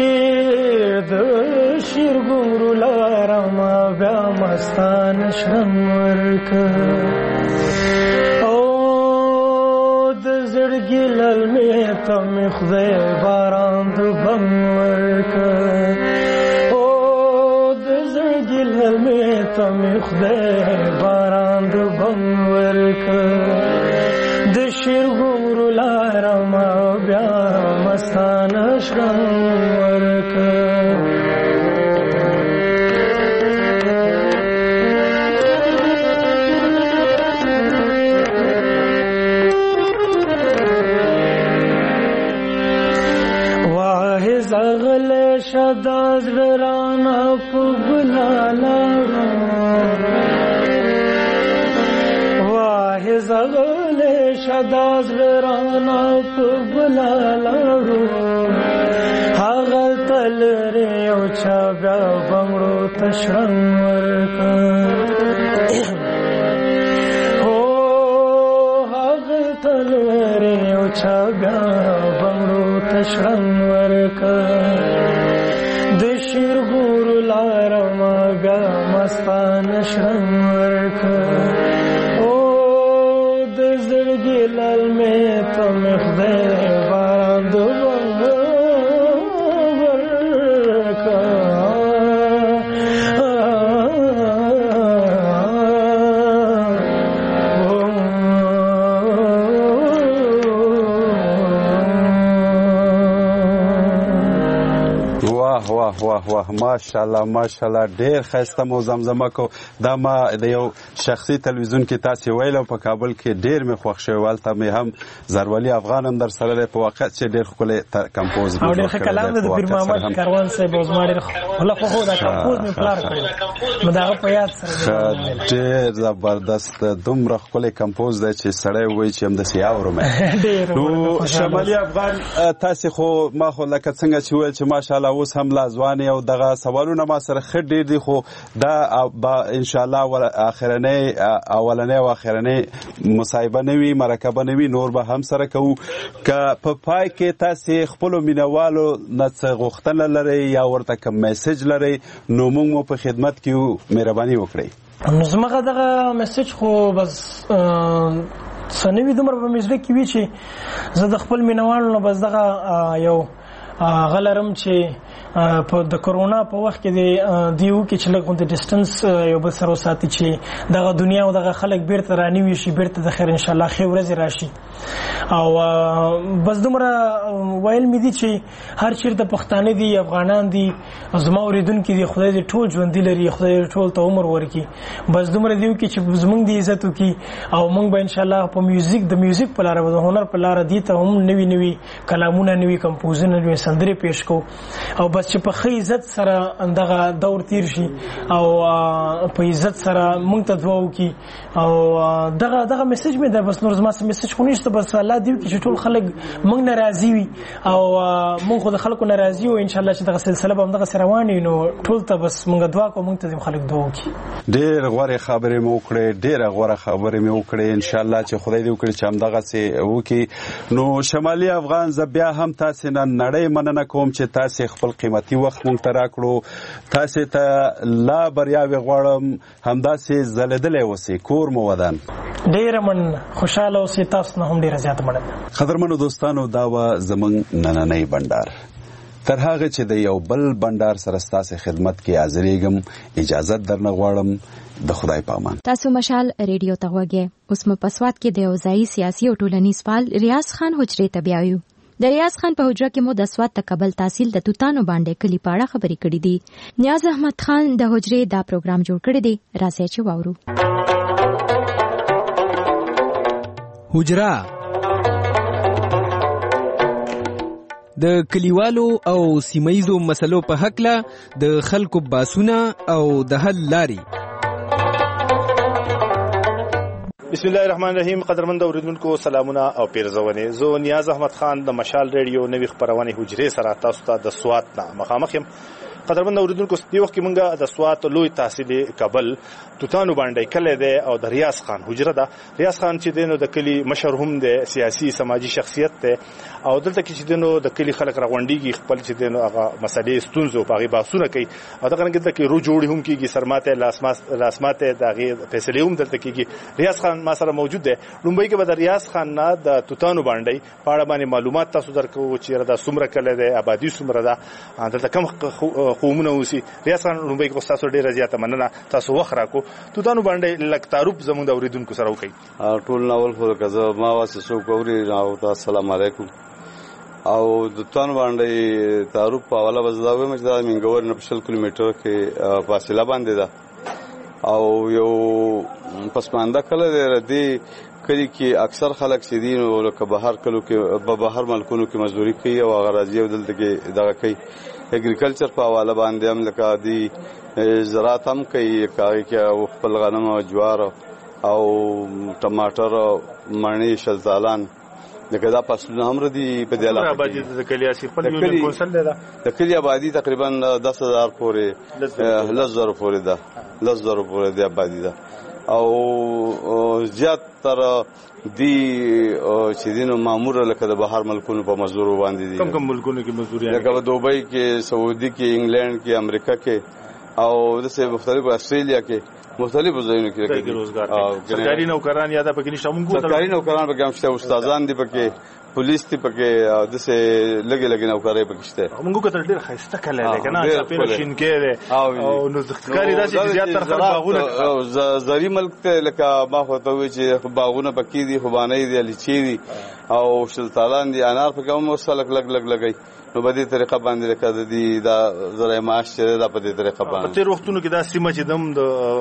شیر ګورو لارم بیا مستان شرنګ ورکړ او د زړه زړګي للمې ته مې خدای باران د بم ورکړ او د زړګي للمې ته مې خدای باران د بم ورکړ د شیرګورو لارم بیا مستانه شرم ورکړ زغله شداز رانا پبلالا واه زغله شداز رانا پبلالا هاغل تل ریو چا بیا بمړو تشرن ورکا او هاغل تل ریو چا بیا بمړو تشرن ورکا د شیرګورو لارم بیا مستان شرم ورکا او د زړګي للمې ته مې خدای باران د ورکا واه ماشاءالله ماشاءالله ډیر ښایسته مو زمزمه کو دا ما د یو شخصي تلویزیون کې تاسو ویلو په کابل کې ډیر مې خوښ شوی والته مې هم زرولی افغان هم در سره په واقع چې ډیر ښکلی کمپوز او ډیر ښه کلام د پیر محمد کاروان صاحب اوس ما ډیر خو دا کمپوز مې پلار کړی نو دا په یاد سره ډیر زبردست دومره ښکلی کمپوز دی چې سړی وایي چې هم د سیاورم نو شمالي افغان تاسو خو ما خو لکه څنګه چې ویل چې ماشاءالله اوس هم لا ځواني او دغه سوالونه ما سره ښه ډېر دي خو دا ان شاء الله اولنۍ او اخرنۍ مصاحبه نه وي مرکه نه وي نور به هم سره کوو که په پای کې تاسې خپلو مینهوالو نه څه غوښتنه لرئ یا ورته کوم میسج لرئ نو موږ مو په خدمت کې یو مهرباني وکړئ نو زموږ دغه میسج خو بس څه نه وي دومره به مې زړه کې وي چې زه د خپل مینهوالو نه بس دغه یو غلرم چې په د کرونا په وخت کې دیو کې چې لږ غونډه ډیسټنس یو بل سره وساتي چې دغه دنیا او دغه خلک بیرته رانیوي شي بیرته د خیر ان شاء الله خیر ورځ راشي او بس دومره ویل مې دي چې هر چیرته پښتانه دي افغانان دي زما اوریدونکو دي خدای دې ټول ژوند لري خدای ټول ته عمر ورکړي بس دومره دیو کې چې زمونږ دې عزت وکړي او موږ به ان شاء الله په میوزیک د میوزیک په لار د هنر په لار دي ته هم نوي کلامونه نوي کمپوزونه نوي سندرې پیش کو او بس چې په خې عزت سره دغه دور تیر شي او په عزت سره موږ ته دعا وکړي او دغه میسج مې ده بس نور زما څه میسج خو نشته بس الله دې وکړي چې ټول خلک موږ ناراضي وي او موږ خو د خلکو ناراضي او ان شاء الله چې دغه سلسله به همدغه سره روانه نو ټول ته بس موږ دعا کوو موږ ته خلک دعا وکړي ډېر غوره خبرې مو وکړې ډېره غوره خبرې مې وکړې ان شاء الله چې خدای دې وکړي چې همدغسې وکړي نو شمالي افغان زه بیا هم تاسې نه نړۍ مننه کوم چې تاسې خپل قیمتي وخت مونږ ته راکړو تاسې ته لا بریاوې غواړم همداسې ځلېدلی اوسئ کور مو ودان ډېره مننه خوشحاله اوسئ تاسو نه هم ډېره زیاته مننه قدرمنو دوستانو دا وه زموږ نننی بنډار تر هغه چې د یو بل بنډار سره ستاسې خدمت کې حاضرېږم اجازت درنه غواړم د خدای په امان تاسو مشال ریډیو ته غوږی اوس مو په سواد کې د یو ځایي سیاسي او ټولنیز فعال ریاض خان حجرې ته بیایو د ریاض خان په حجره کې مو د سواد تقبل تحصیل د توتانو باندې کلی پاړه خبرې کړې دي نیاز احمد خان د حجرې دا پروګرام جوړ کړی دی راځئ چې واورو حجره د کلیوالو او سیمایزو مسلو په حقله د خلکو باسونه او د حل لاري بسم الله الرحمن الرحیم قدرمن اوریدونکو سلامونه او پیرزونه زه نیاز احمد خان د مشال ریډیو نوې خبرونه حجره سره تاسو ته د سواد نه مخامخ یم قدرمن اوریدونکو په وخت کې مونږه د سوات لوی تحصیلي کابل توتانو باندې کله ده او د ریاض خان حجره ده. ریاض خان چې دینو د کلی مشر هم ده، سیاسي سماجی شخصیت ده او دلته کې چې دینو د کلی خلک راغونډيږي خپل چې دینو هغه مسلې ستونزو په هغه بحثونه کوي او دا څنګه دلته کې رو جوړي هم کیږي، سرماته لاسماته د هغه فیصلې هم دلته کیږي. ریاض خان ما سره موجود ده. لومبۍ کې به د ریاض خان نه د توتانو باندې په اړه باندې معلومات تاسو درکو چې دا څومره کله ده، آبادی څومره ده، دلته کم قومونه اوسي. ریاض خان لومبۍ کې تاسو ډیره زیاته مننه، تاسو وخت راکو. توتانو باندې لک تعارف زموږ د اوریدونکو سره وکړي. ټول ناول خو کزه ما واسه سو کوری او السلام علیکم. او د توتانو باندې تعارف په حواله وزداوي چې دا منګور نه 20 کیلومتر کې فاصله باندې ده او یو پسمانده کله دی کلی کې اکثر خلک سیدین او لکه بهر کلو کې په بهر ملکونو کې مزدوري کوي او غراضي او دلته کې دغه کوي. اګریکلچر په حواله باندې هم لکه دی زراعت هم کوي، کاږي کې خپل غنم او جوار او ټماټر مڼې شلتالان لکه دا فصلونه هم ردي په دې علاقه کې. آبادی د کلی اسی خپل یو کونسل ده. د کلی آبادی تقریبا 10000 پورې 10000 پورې ده، 10000 پورې د آبادی ده او زیات تر دی چې دینو مامور لکه د بهر ملکونو په مزدور باندې دي. کم ملکونو کې مزدوري لکه دوبۍ کې، سعودي کې، انګلند کې، امریکا کې او دغه مختلف استرالیا کې مختلف ځایونو کې روزګار کوي. سرکاري نوکران یا د پکې نشته. موږ سرکاري نوکران پکې هم شته، استادان دي پکې، پولیس دي پکې، دغه لګي نوکرای پکې شته. موږ کتل ډیر خسته کله لکه نه چاپیره شینکې ده او نو ځکاري داسې زیات تر خلک باغونه زری ملک ته لکه ما خو ته وی چې باغونه پکې دي، خوبانې دي، لیچي دي او شلتالان دي، انار پکې هم وسلک لګي. نو په دې طریقه باندې لکه د دې دا زره معاش چې دا په دې طریقه باندې په تیر وختونو کې دا سیمه چې دم د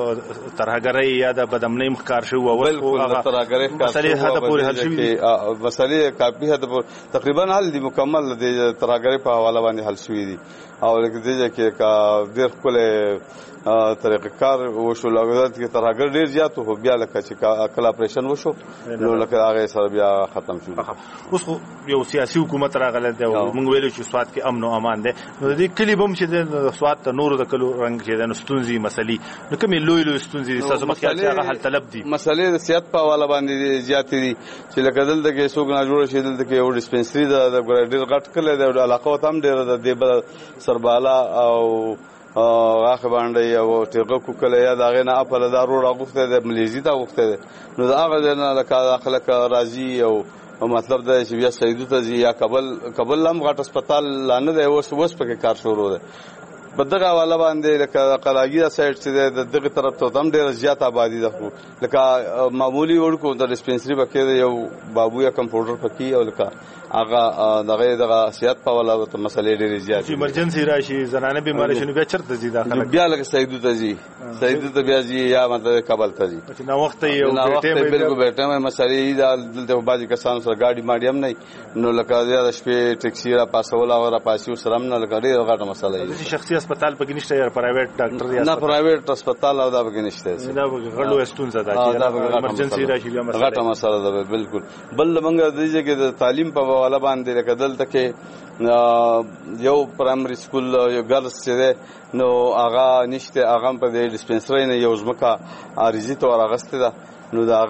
ترهګرۍ یا د بدامنۍ مخکار شو او هغه ترهګرۍ مسلې هدا پورې حل شوې، مسلې کافي هدا تقریبا حل دي، مکمل د ترهګرۍ په حواله باندې حل شوې دي او لکه دې کې کا ډېر خپل طریقه کار وشو. لګیدل چې ترهګر ډېر زیات خو بیا لکه چې کله اپریشن وشو نو لکه هغه سره بیا ختم شو. اوس خو یو سیاسي حکومت راغله دی او موږ ویلو چې سواد کې امن او امان دی. نو د کلی بم چې د سواد ته نور د کلو رنگ چې د ستونزې مسلې نو کومې لوی ستونزې تاسو په خیال کې هغه حل طلب دي؟ مسلې د سیاست په حواله باندې زیات دي چې لکه دلته کې څوک نه جوړ شي، دلته کې یو ډیسپنسری د ډېر غټ کله د علاقه ته هم ډېر د سربالا او هغه باندې او ټیغه کوکله یا دغه نه خپل د روډ غوښته د ملیزي ته غوښته نو دا هغه نه لکه خلک راضي او مطلب دا چې بیا سیدو ته یا کابل هم غټ هسپتال لانه دی اوس پکې کار شروع دی. په دغه حواله باندې لکه قلاګي سایډ چې د دغه طرف ته هم ډېر زیات آبادی ده، خو لکه معمولی ورکو د ډیسپنسری پکې یو بابو یا کمپیوټر پکې او لکه هغه دغه صحت په حواله ته مسلې ډېرې زیات دي. ایمرجنسي راشي، زنانه بیماری شنو بیا چرته ځي داخله بیا لکه سیدو ته ځي، سیدو ته بیا ځي یا مطلب کابل ته ځي. چې نو وخت یو بالکل بیٹه مې مسلې دلته باجی کسان سره گاډي ماډي هم نه نو لکه زیاده شپې ټیکسي را پاسول او را پاسیو سره هم نه لکه ډېر غټه مسله ده. شخصي هسپتال پکې نشته یا پرایویټ ډاکټر یا نه پرایویټ هسپتال او دا پکې نشته. دا غړو ستونزه ده چې ایمرجنسي راشي بیا مسله غټه مسله ده. بالکل بل موږ د دې کې د تعلیم په حواله باندې لکه دلته کې یو پرایمری سکول یو ګرلز چې ده نو هغه نشته، هغه په دې ډیسپنسری نه یو ځمکه عارضی تور اغسته ده نو دا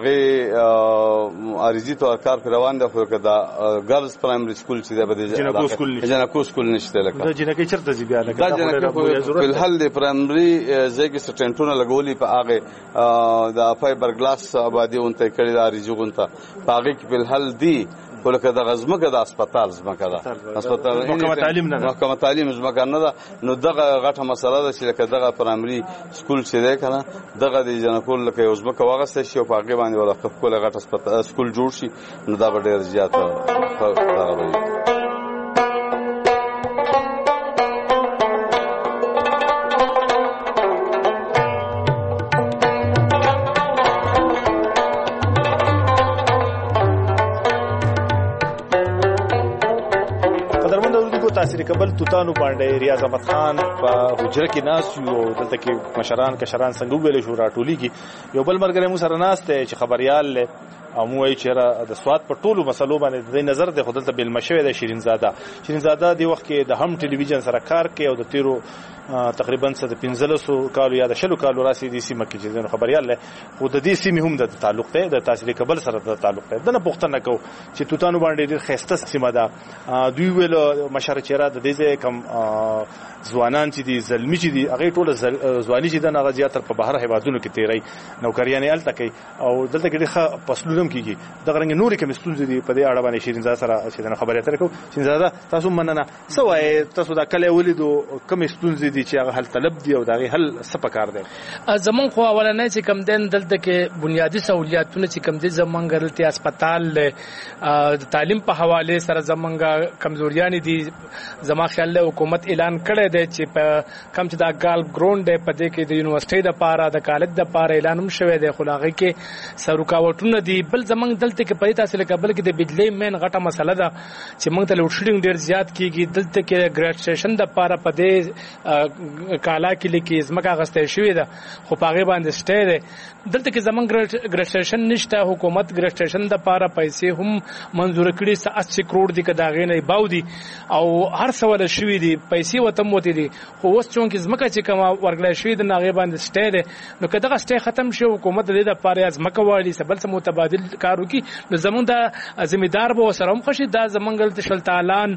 هغه عارضی تور کار روان ده. خو دا ګرلز پرایمری سکول چې ده بده جنکو سکول نشته لکه دا جنکې چرته ځي بیا لکه دا جنکو په الحال د پرایمری ځکه سټنټونه لګولي په هغه د فایبر ګلاس آبادی اونته کړي د عارضی غونته په هغه کې په الحال دی ولکه د غزمکه د هسپتال زمکه ده، هسپتال محکمه تعلیم زمکه نه ده. نو دغه غټه مسله ده چې لکه دغه پرایمری سکول چې ده کنه دغه د جنکو لکه یو زمکه واغسته شي او په هغه باندې ولا خپل غټ هسپتال سکول جوړ شي نو دا ډېر زیات دغه وي. تاثیر کبل توتانو باندې ریاض احمد خان په حجره کې ناس یو دلته کې مشران کشران څنګه ویل شو راټولي کې یو بل مرګره مو سره ناس ته چې خبريال له مو وایي چې د سواد په ټولو مسلو باندې د نظر د خپل بل مشوي د شیرینزاده دی وخت کې د هم ټلویزیون سره کار کوي او د تیرو تقریبا 15 کالو یا د 20 کالو راسي د سیمه کې چې خبريال له او د دې سیمه هم د تعلق ته د تحصیل کابل سره د تعلق ته د نه پوښتنه کو چې توتانو باندې ډېر خسته سیمه ده دوی ویل مشر چیرې د دې کم ځوانان چې دي زلمی چې دي هغه ټول ځواني چې د نغه زیاتره په بهر هیوادونو کې تیری نوکریانې الته کوي او دلته کې ښه فصلونه کیږي د غرنګ نوري کوم ستونزې دي په دې اړه باندې شیرینزاده سره چې خبرې اترې کو شیرینزاده تاسو مننه سوای تاسو دا کله ولیدو کوم ستونزې دي چې هغه حل طلب دي او دا حل څه پکار دي زمون خو اولنې چې کم دین دلته کې بنیادی سہولیاتونه چې کم دي زمونږ غلطي هسپتال د تعلیم په حواله سره زمونږ کمزوریاں دي زما خیال له حکومت اعلان کړی دی چې په کم چې دا ګالف ګراوند دی په دې کې د یونیورسيټي د پاره د کالج د پاره اعلان هم شوی دی خو هغه کې سرکاوټونه دي بل زمونږ دلته کې په تحصیل کابل کې د بجلی مین غټه مسله ده چې موږ ته لوډ شیډینګ ډیر زیات کیږي دلته کې ګریډ سټیشن د پاره په دې کالا کې لیکي زمکه غسته شوی ده خو پاغه باندې سټی دی دلته کې زمونږ ګریډ سټیشن نشته حکومت ګریډ سټیشن د پاره پیسې هم منزور کړي 80 کروڑ دي کدا غې نه باودي او هر څول شوی دي پیسې وته موتی دي خو اوس چې زمکه چې کوم ورګلای شوی د ناغه باندې سټی دی نو کله سټی ختم شي حکومت دې د پاره از مکه والی سبل سم متبادل کارو کی نو زمون د ذمہدار به سره هم خوشي دا زمنګل تشل تعالان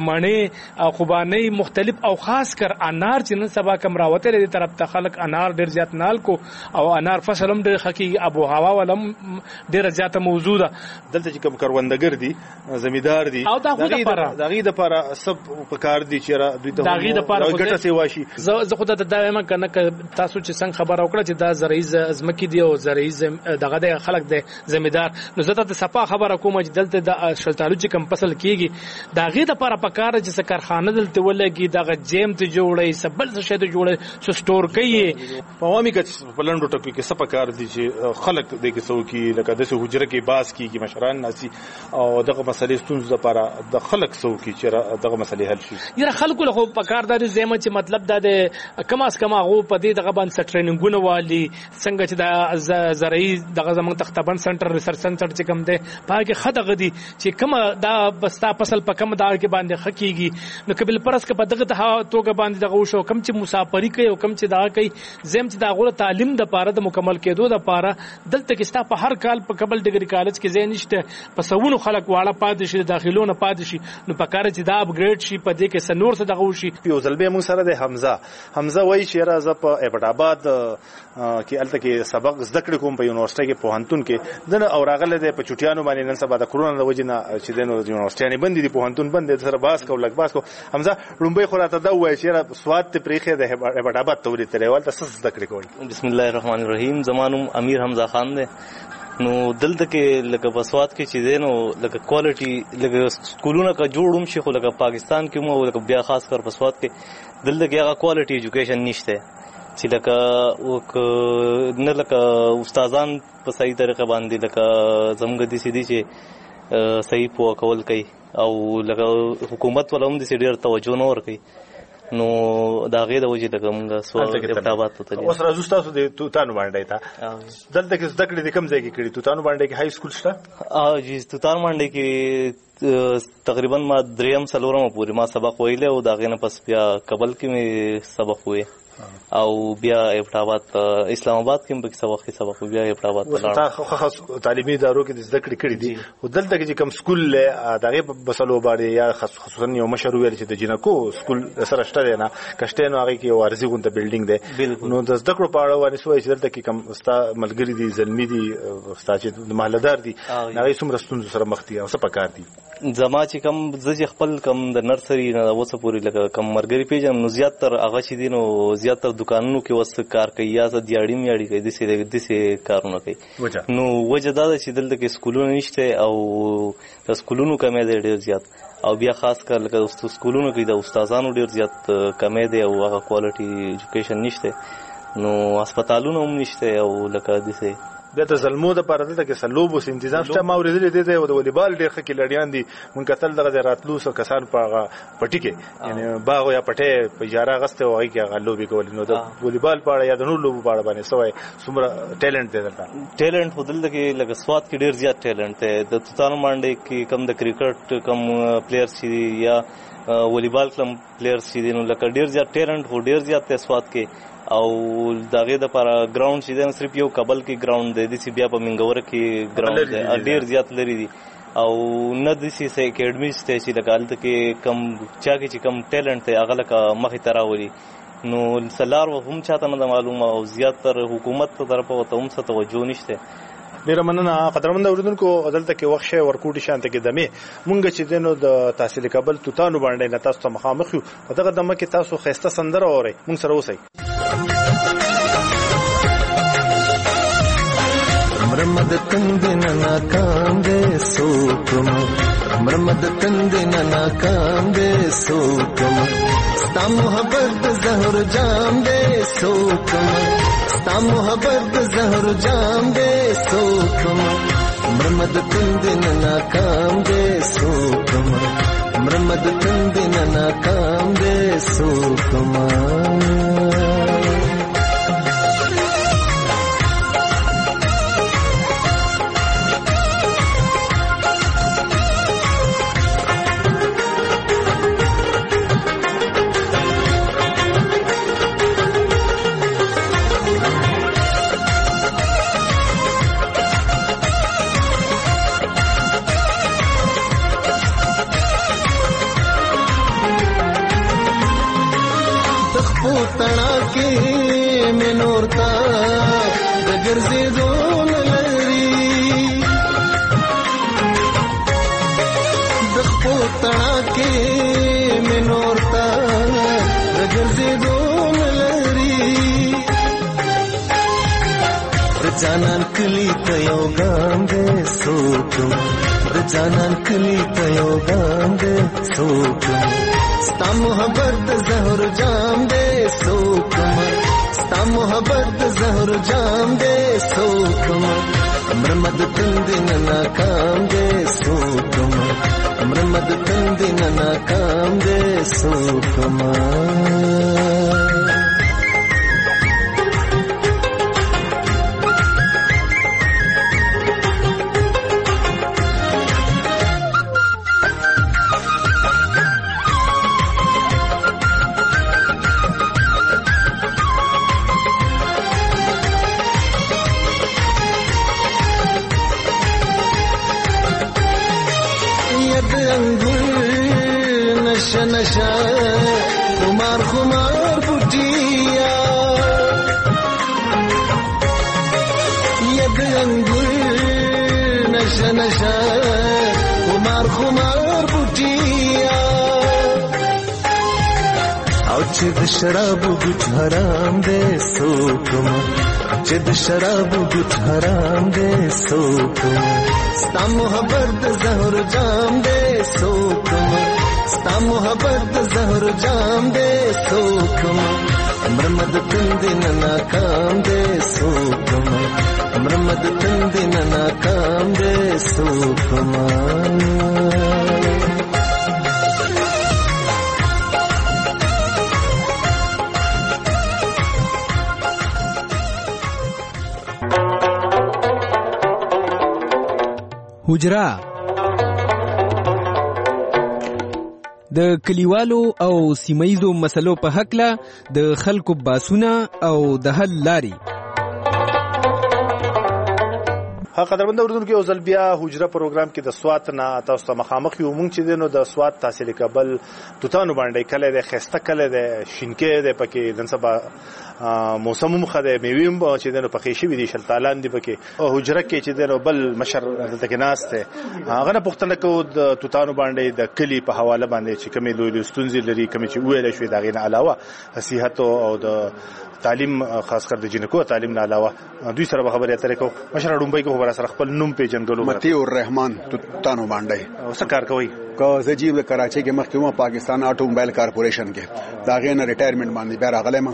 امانه خوبانی مختلف او خاص کر انار چې نن سبا کم راوته لري طرف ته خلک انار ډیر زیات نال کو او انار فصل هم ډیر حقيقي ابو هوا ولم ډیر زیات موجوده دلته چې کوم کروندګر دي ذمہدار دي او دغه د لپاره سب پکار دي چې دوی ته دغه د لپاره ګټه سی واشي زه خو د دایمه کنه تاسو چې څنګه خبر او کړه چې دا زرعي ازمکې دی او زرعي دغه د خلک د ذمہدار نو زه ته صفه خبره کوم چې دلته د شلتالو چې کم فصل کیږي دغه د لپاره پکار چې کارخانه دلته ولګي دغه جیم ته جوړي سبل څه شته جوړي سو سٹور کوي په عوامي کې پلندو ټکو کې څه پکار دي چې خلک د کې سو کې لکه د حجره کې باس کیږي مشران ناسي او دغه مسلې ستونزې لپاره د خلک سو کې چې دغه مسلې حل شي یره خلکو له پکار داري زموږ چې مطلب دا د کم از کم هغه په دې دغه باندې ټریننګونه والی څنګه چې د زرعي دغه زمونږ تختبند سنټر ریسرچ سنټر چې کوم دی پاکه خدغه دي چې کوم دا بستا فصل په کوم دا کې باندې حقيقي نو قبل پرس کې په دغه توګه باندې دغه شو کم چې مسافری کوي او کم چې دا کوي زم چې دا غوړه تعلیم د پاره د مکمل کېدو د پاره دلته کې ستا په هر کال په قبل ډیګری کالج کې زین نشته په سونو خلک واړه پاتې شي داخلونه پاتې شي نو په کار چې دا اپګریډ شي په دې کې سنور څه دغه شي یو ځلبه موږ سره د حمزه وایي چې راځه په ایبټ آباد کې الته کې سبق زده کړ کوم په یونیورسيټي کې پوهنتون کې دنه او راغله د پچوټیانو باندې نن سبا د کرونا د وجنه چې د یونیورسيټي باندې د پوهنتون باندې سره باس کو لګ باس کو حمزه لومبي خراته دا وایي چې سواد ته پریخه د ایبټ آباد توري تلوال تاسو زده کړ کوي بسم الله الرحمن الرحیم زمانم امیر حمزه خان دی نو دلته کې لکه بسواد کې چې دینو لکه کوالټي لکه سکولونه کا جوړوم شي خو لکه پاکستان کې مو لکه بیا خاص کر بسواد کې دلته کې هغه کوالټي ایجوکیشن نشته چې لکه نه لکه استادان په صحیح طریقه باندې لکه زموږ دي سيدي چې صحیح پوه کول کوي او لکه حکومت ولوم دي ډېر توجه نه ور کوي نو دا غي د وجه لکه موږ سوال ارتباط ته اوس راځو تاسو د توتانو باندې تا دلته کې زده کړې د کم ځای کې کړې توتانو باندې کې هاي سکول شته جی توتانو باندې کې تقریبا ما دریم سلورم پورې ما سبق ویل او دا غي نه پس بیا کابل کې مې سبق وې او بیا ایبټ آباد اسلام آباد کې به سبق بیا ایبټ آباد ته خاص تعلیمي ادارو کې زده کړې دي او دلته کې کوم سکول له دغه بسلو باندې یا خصوصا یو مشر ویل چې د جنکو سکول سره شته نه کشته نو هغه کې ورزي غونډه بلډینګ ده نو د زده کړو په اړه باندې سوې چې دلته کې کوم ستا ملګری دي زلمی دي ستا چې محلدار دي هغه څومره ستونزې سره مخ دي او څه پکار دي زما چې کم زه خپل کم د نرسري نه اوسه پوری لکه کم مرګري پیژم نو زیات تر هغه شي دي نو زیات تر دکانونو کې وس کار کوي یا ز دیاړي میاړي کوي د سې کارونه کوي نو وجه دا چې دلته کې سکولونه نشته او د سکولونو کمې دي ډېر زیات او بیا خاص کر لکه سکولونو کې د استادانو ډېر زیات کمې دي او هغه کوالټي ایجوکیشن نشته نو هسپتالونو هم نشته او لکه د سې بیا ته زلمو د پاره دلته کې سلوب او تنظیم شته. ما ورېدلې دي د والیبال ډېر ښه کلړیان دي مونږ کتل دغه راتلو سو کسان په پټي کې یعنی باغ یا پټه په اجاره غسته وایي کې هغه لوبي کول نو د والیبال په اړه یا د نور لوبو په اړه باندې سوای څومره ټیلنٹ دی دلته. ټیلنٹ بدل کې لکه سواد کې ډېر زیات ټیلنٹ دی. د توتانو باندې کې کم د کرکټ کم پلیئرز چې یا والیبال کلم پلیئرز چې نو لکه ډېر زیات ټیلنٹ هو ډېر زیات دی سواد کې. او دغه د لپاره ګراوند چې دی صرف یو کابل کې ګراوند دی د سی بیا په منګور کې ګراوند دی ډېر زیات لري دي او نه د سی سه اکیډمي سته چې لګالت کې کم چا کې چې کم ټیلنٹ دی هغه لکه مخې تراولي نو سلار هم چاته نه معلومه او زیاتره حکومت په طرف او ته هم څه توجه نشته. ډیره مننه قدرمن اوریدونکو. عدالت کې وخت شي ورکوټي شانته کې دمه مونږ چې دینو د تحصیل کابل توتانو باندې نه تاسو ته مخامخ یو. دغه دمه کې تاسو خسته سندره اورئ مونږ سره اوسئ. مرمد تندنا ناکام دے سوکم مرمد تندنا ناکام دے سوکم ستا محبت زہر جام دے سوکم ستا محبت زہر جام دے سوکم مرمد تندنا ناکام دے سوکم مرمد تندنا ناکام دے سوکم. تنا کې منورتا د ګرځېدون لري د خپل تنا کې منورتا د ګرځېدون لري د جانان کلی ته یو ګام دې سوکم د جانان کلی ته یو ګام دې سوکم ستا محبت زہر جام دے سوکم ستا محبت زہر جام دے سوکم مرمد تندن ناکام دے سوکم مرمد تندن ناکام دے سوکم. नशा खुमार खुमार बुटिया यद अंगुल नशा नशा खुमार खुमार बुटिया और चिद शराब गुट हराम दे सोकम चिद शराब गुट हराम दे सोकम सता मोहब्बत जहर जाम दे सोकम सता मोहब्बत जहर जाम दे सोकम मरमद तंदिन नाकाम दे सोकम मरमद तंदिन नाकाम दे सोकम. حجرا د کلیوالو او سیمایزو مسلو په حقله د خلکو باسونه او د حل لاري. قدرمن اوریدونکو یو ځل بیا حجره پروګرام کې د سوات نه تاسو ته مخامخ یو مونږ چې دینو د سوات تحصیل کابل توتانو باندې کله د خسته کله د شینکې د پکې دن سبا موسم مخه د میویم چې دینو پکې شي وي شلتالان دی پکې حجره کې چې دینو بل مشر دلته کې ناشته هغه نه پښتنه کو د توتانو باندې د کلی په حواله باندې چې کومې لوی ستونزې لري کومې چې ویل شوې دا غینه علاوه صحت او د تعلیم خاص کر د جنکو تعلیم نه علاوه دوی سره خبرې اترې کو مشر ډومبای کو خبره سره خپل نوم پیژنګلو متی الرحمن توتانو باندې او څه کار کوي کو زجیب کراچي کې مخکې مو پاکستان آټو موبایل کارپوریشن کې دا غینه ریټایرمنټ باندې بیا راغلی ما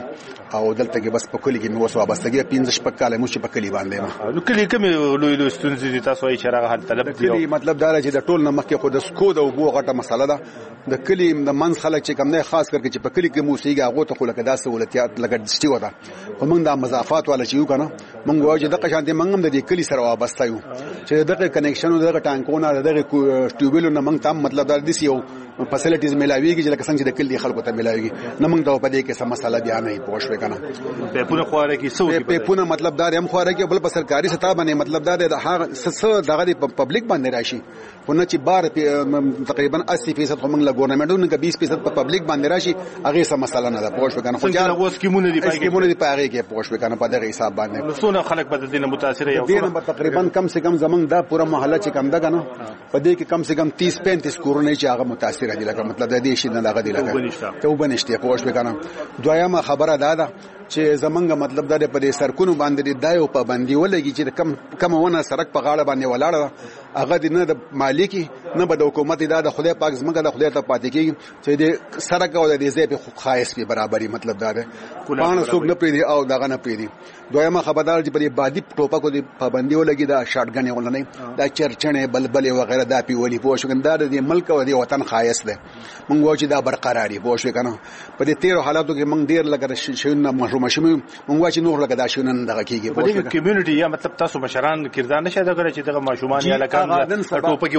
او دلته کې بس په کلی کې مې وسو وابستګي 15 شپږ کال مو چې په کلی باندې ما نو کلی کوم لوی ستونزې دي تاسو یې چرغه حل طلب دي کلی مطلب دا چې د ټول نمک کې خود سکو د وبو غټه مسله ده د کلی د منځ خلک چې کم نه خاص کر چې په کلی کې موسیقي هغه ته خو لکه دا سہولتيات لګډ دشتي وته خو موږ د مضافات والا چې یو کنه موږ وایو چې د قشانتي موږ هم د کلی سره وابسته یو چې دغه کنیکشن او دغه ټانکونه دغه ټیوبلو نه موږ تام مطلب دا دي یو فیسیلیټیز ملاويږي چې لکه څنګه چې د کلی خلکو ته ملاويږي نه موږ دا په دې کې سم مسله بیان نه پوښوي کنه په پونه خواره کې سو په پونه مطلب دا هم خواره کې بل په سرکاري سطح باندې مطلب دا د هغه څه دغه په پبليک باندې راشي ونه چې بار تقریبا 80% موږ له ګورنمنټونو کې 20% په پبليک باندې راشي هغه سم مسله نه ده پوښوي کنه خو جار اوس کیمونه دي پاره کې پوښوي کنه په دغه حساب باندې نو څونه خلک په دې نه متاثر یو دې تقریبا کم سے کم زمنګ دا پوره محله چې کم ده کنه په دې کې کم سے کم 30-35 کورونه چې هغه متاثر دي لکه مطلب دې شي نه لګا دي لکه ته وبنشته پوښوي کنه دویمه خبره ده چې زمنګ مطلب دا په دې سرکونو باندې دایو پابندي ولګي چې کم ونه سرک په غاړه باندې ولاړه هغه د نه د مالکی نه به د حکومت د خدای پاک زمګه د خدای ته پاتې کیږي چې د سرک او د ځای په خاص په برابرۍ مطلب دا ده پانه څوک نه پریدي او دغه نه پریدي دویمه خبردار چې په دې بادي ټوپکو د پابندي ولګي دا شاټګنې ولنه دا چرچنې بلبلې وغیرہ دا پیولي پوښګندار د ملک او د وطن خاص ده مونږ وایو چې دا برقراري پوښ کنه په دې 13 حالاتو کې مونږ ډیر لګره شونه محروم شوم مونږ وایو چې نور لګه دا شونه دغه کیږي په دې کمیونټي یا مطلب تاسو مشران کردار نشه دا کړی چې دغه ماشومان یا لکان ټوپکي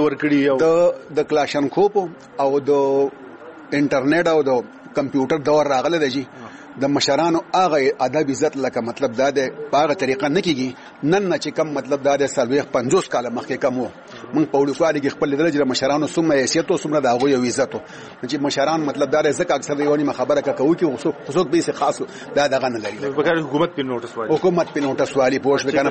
ورکړي د کلاشن کوپ او د انټرنیټ او د کمپیوټر دور راغله دی د مشرانو هغه ادب عزت لکه مطلب دا د هغه طریقه نه کیږي نن چې کم مطلب دا د سلويخ 50 کال مخکې کم وو مونږ په وړوکوالي کې خپل درجه مشرانو سمه حیثیت او سمره دا غوي عزت چې مشران مطلب دا ځکه اکثر دیونی خبره کوي چې خصوص به خاص دا دغه نه لري بګر حکومت په نوټس والی حکومت په نوټس والی پوښ وکنه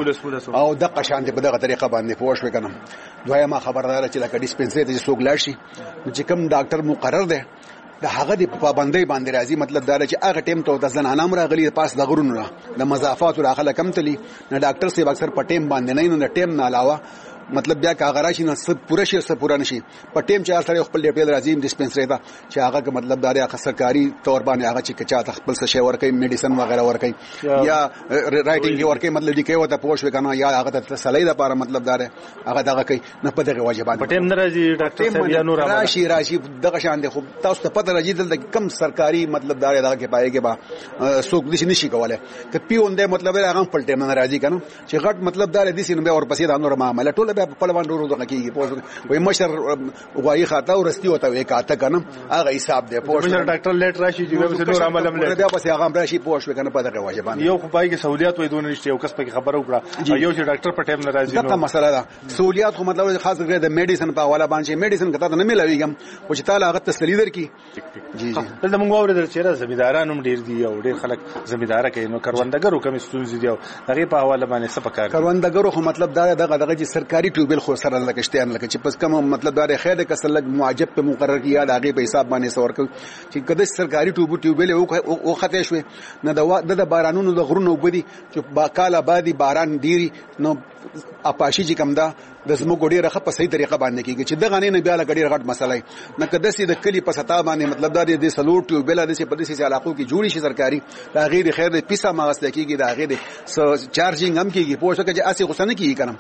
په او د قشان په دغه طریقه باندې پوښ وکنه دویمه خبردار چې لکه ډیسپنسری ته څوک لاړ شي چې کم ډاکټر مقرر دی د هغه د پابندۍ باندې راځي مطلب دا چې هغه ټیم ته د زنانه مرغلي پاس د غرونو د مضافات راخله کم تلی نه ډاکټر سیب اکثر په ټیم باندې نه ټیم نه علاوه مطلب بیا کا غراشي نه سب پوره شي سب پوره نشي په ټیم چې سره خپل ډیپل راځي ډیسپنسری ته چې هغه مطلب دا هغه سرکاري تور باندې هغه چې چا خپل څه شی ورکي میډیسن وغیرہ ورکي یا رائټینګ ورکي مطلب دی کوي ته پوښ وکنه یا هغه ته صلاحي لپاره مطلب دا هغه دغه کوي نه په دغه واجبات په ټیم ناراضي ډاکټر صاحب یا نور راشي دغه شان دي خو تاسو ته پته راځي دلته کم سرکاري مطلب دا هغه کې پایږي با څوک دې نشي کوله ته پیون دې مطلب هغه په ټیم ناراضي کنه چې غټ مطلب دا دې سینه به ورپسې دا نور معاملې ټول به په پلوان ورو دغه کیږي پوښ وای مشر وای خاطه ورستي وته وای کاته کنه هغه حساب دی پوښ مشر ډاکټر لیټ راشي چې به نور عمل هم لري بیا پس هغه راشي پوښ وکنه په دغه واجبان یو خو پای کې سہولیات وای دونه نشته یو کس په خبره وکړه یو چې ډاکټر په ټیم ناراضي دا مسله ده سہولیات خو مطلب خاص کر د میډیسن په حواله باندې میډیسن کته نه ملويږم او چې تعالی هغه تسلی درکې جی دلته موږ اورېدل چې زمیداران هم ډیر دي او ډیر خلک زمیدار کوي نو کروندګرو کوم ستونزې دي او هغه په حواله باندې څه پکار کروندګرو خو مطلب دا دغه چې سرکاري ټیوبل خو سره لکشته لکه چې پس کوم مطلب دا خیر د کسل معجب په مقرر کیه دا هغه په حساب باندې سور کوي چې کده سرکاري ټیوبل او خطه شوي نه د بارانونو د غرونو وبدي چې باکاله بادي باران ډيري نو اپاشي چې کم دا د زموږ ډیره په صحیح طریقه باندې کیږي چې دغه نه بیا لګړي غټ مسله نه کده سي د کلی په ستا باندې مطلب دا د سلوټ ټیوبل د سي په دې سي علاقو کې جوړی شي سرکاري دا غیر خیر د پیسه ماغسته کیږي دا غیر چارجینګ هم کیږي پوه شو چې اسی غسنه کیږي کنه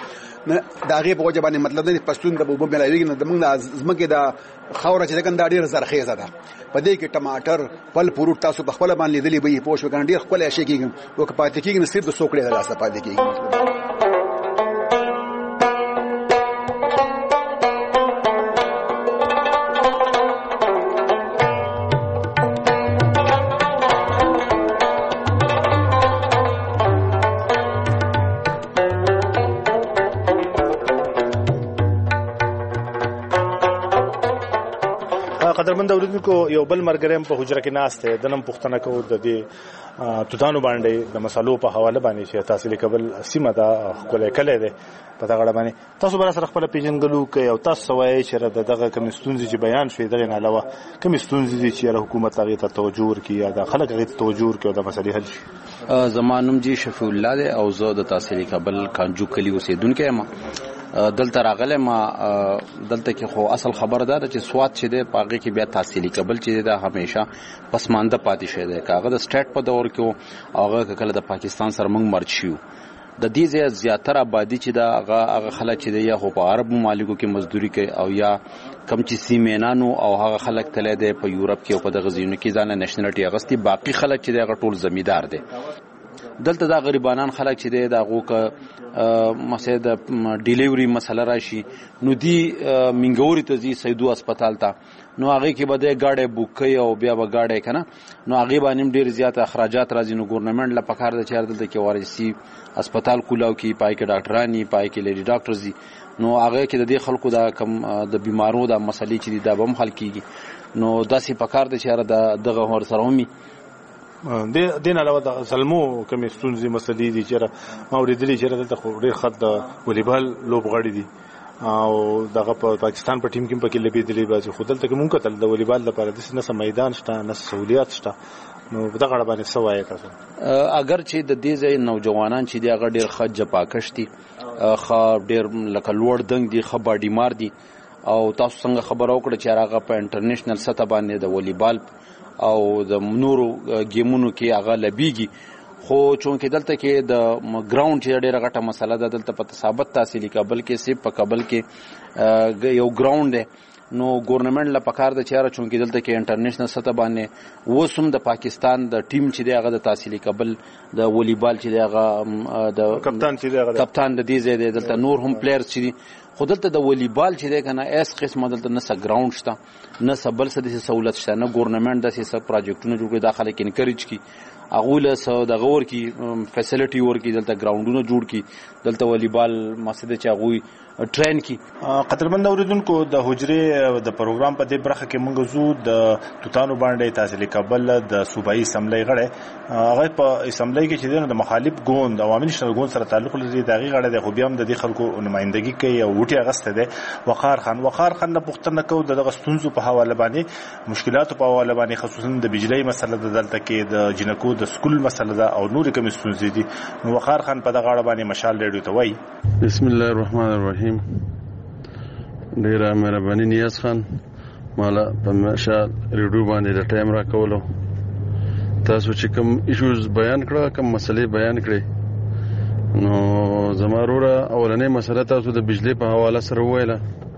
دا غیر په وجه باندې مطلب د پښتون د بوبو ملایوي نه د موږ زمکه دا خوره چې دغه ډیر زرخیزه ده په دې کې ټماټر پل فروټ تاسو په خپل باندې لیدلی به پوه شو کنه ډیر خپل شي کیږي او که پاتې کیږي نصیب د سوکړې د لاسه پاتې کیږي قدرمن اوریدونکو یو بل مرګرم په حجره کې ناشته د نن پښتنه کو د دې توتانو باندې د مسالو په حواله باندې چې تحصیل قبل سیمه دا کولای کله ده په دغه باندې تاسو بر سره خپل پیژنګلو کوي او تاسو وایي چې دغه کوم ستونزې چې بیان شوې دغه نه علاوه کوم ستونزې چې حکومت هغه ته توجه ورکړي یا د خلک هغه ته توجه ورکړي او د مسلې حل شي زمانوم جی شفیع الله ده او زه د تحصیل قبل کانجو کلی اوسیدونکو یم دلته راغله ما دلته کې خو اصل خبر ده چې سواد چې د پاغه کې بیا تحصیلي قبل چې دا همیشه پسمانده پاتې شه ده کاغه د سټیټ په دور کې هغه کله د پاکستان سره موږ مرچ شو د دې زیاتره آبادی چې دا هغه خلک چې د یا خو په عرب ممالکو کې مزدوري کوي او یا کم چې سیمینانو او هغه خلک تله ده په یورپ کې او په دغه ځینو کې ځان نېشنلټي اغستی باقی خلک چې دغه ټول زمیدار دي دلته دا غریبانان خلک چې د هغه ک مسله د ډیلیوري مسله راشي نو دی منګوري ته زی سیدو هسپتال ته نو هغه کې بده گاډي بوک کوي او بیا به گاډي کنه نو هغه باندې ډیر زیات اخراجات راځي نو ګورنمنت لا پکار د چار دلته کې ورسي هسپتال کولاو کې پای کې ډاکټرانی پای کې لیډي ډاکټرز دي نو هغه کې د دې خلکو دا کم د بیمارو د مسلې چې دا بم حل کیږي نو داسې پکار د چار دغه هر سره همي د دین علاوه د سلمو کومې ستونزې مسلې دي چې ما ورېدلې چې دلته خو ډېر خط د والیبال لوبغاړي دي او دغه په پاکستان په ټیم کې پکې لبېدلې بازي خو دلته کې مونږ کتل د والیبال لپاره د نه میدان شته نه سہولیات شته نو دغه اړه باندې څه وایي تاسو اگر چې د دې ځای نوجوانان چې دغه ډېر خج پاکش دي خو ډېر لکه لوړ دنګ دي خو باډي مار دي او تاسو څنګه خبر اوکړه چې هغه په انټرنیشنل سطح باندې د والیبال او د نورو گیمونو کې هغه لبيږي خو چونکه دلته کې د ګراوند چې ډېره غټه مسله ده دلته په ثابت تحصیلي کابل کې سیب په کابل کې یو ګراوند دی نو ګورنمنت لا پکار د چاره چونکه دلته کې انټرنیشنل سطح باندې وسوم د پاکستان د ټیم چې دی هغه د تحصیلي کابل د والیبال چې دی هغه د کپتان چې دی هغه کپتان د دې ځای دلته نور هم پلیئرز چې دي خو دلته د والیبال چې دی کنه اس قسمه دلته نه س ګراوند شته نه سبل څه د سہولت شته نه ګورنمنت د څه پروجیکټونه جوړ کړي داخله کې انکریج کی اغوله سو د غور کی فیسیلیټي ور کی دلته ګراوندونه جوړ کی دلته والیبال مسجد چې اغوي ټرین کی قدرمن اوریدونکو د حجره د پروګرام په دې برخه کې موږ زو د توتانو باندې تحصیلي کابل د صوبایي اسمبلی غړي هغه په اسمبلی کې چې د مخالف ګوند عوامي نشنل ګوند سره تعلق لري دغه غړي د خو بیا هم د دې خلکو نمائندګي کوي او وټي اغسته ده وقار خان نه پوښتنه کو دغه ستونزو په حواله باندې مشکلات په حواله باندې خصوصا د بجلی مسله د دلته کې د جنکو د سکول مسله ده او نور کوم ستونزې دي نو وقار خان په دغه اړه باندې مشال ریډیو ته وایي بسم الله الرحمن الرحیم ډیره مهرباني نیاز خان مالا په مشال ریډیو باندې د ټایم را کولو تاسو چې کوم ایشوز بیان کړه کوم مسلې بیان کړې نو زموږه اولنې مسله تاسو د بجلی په حواله سره ویله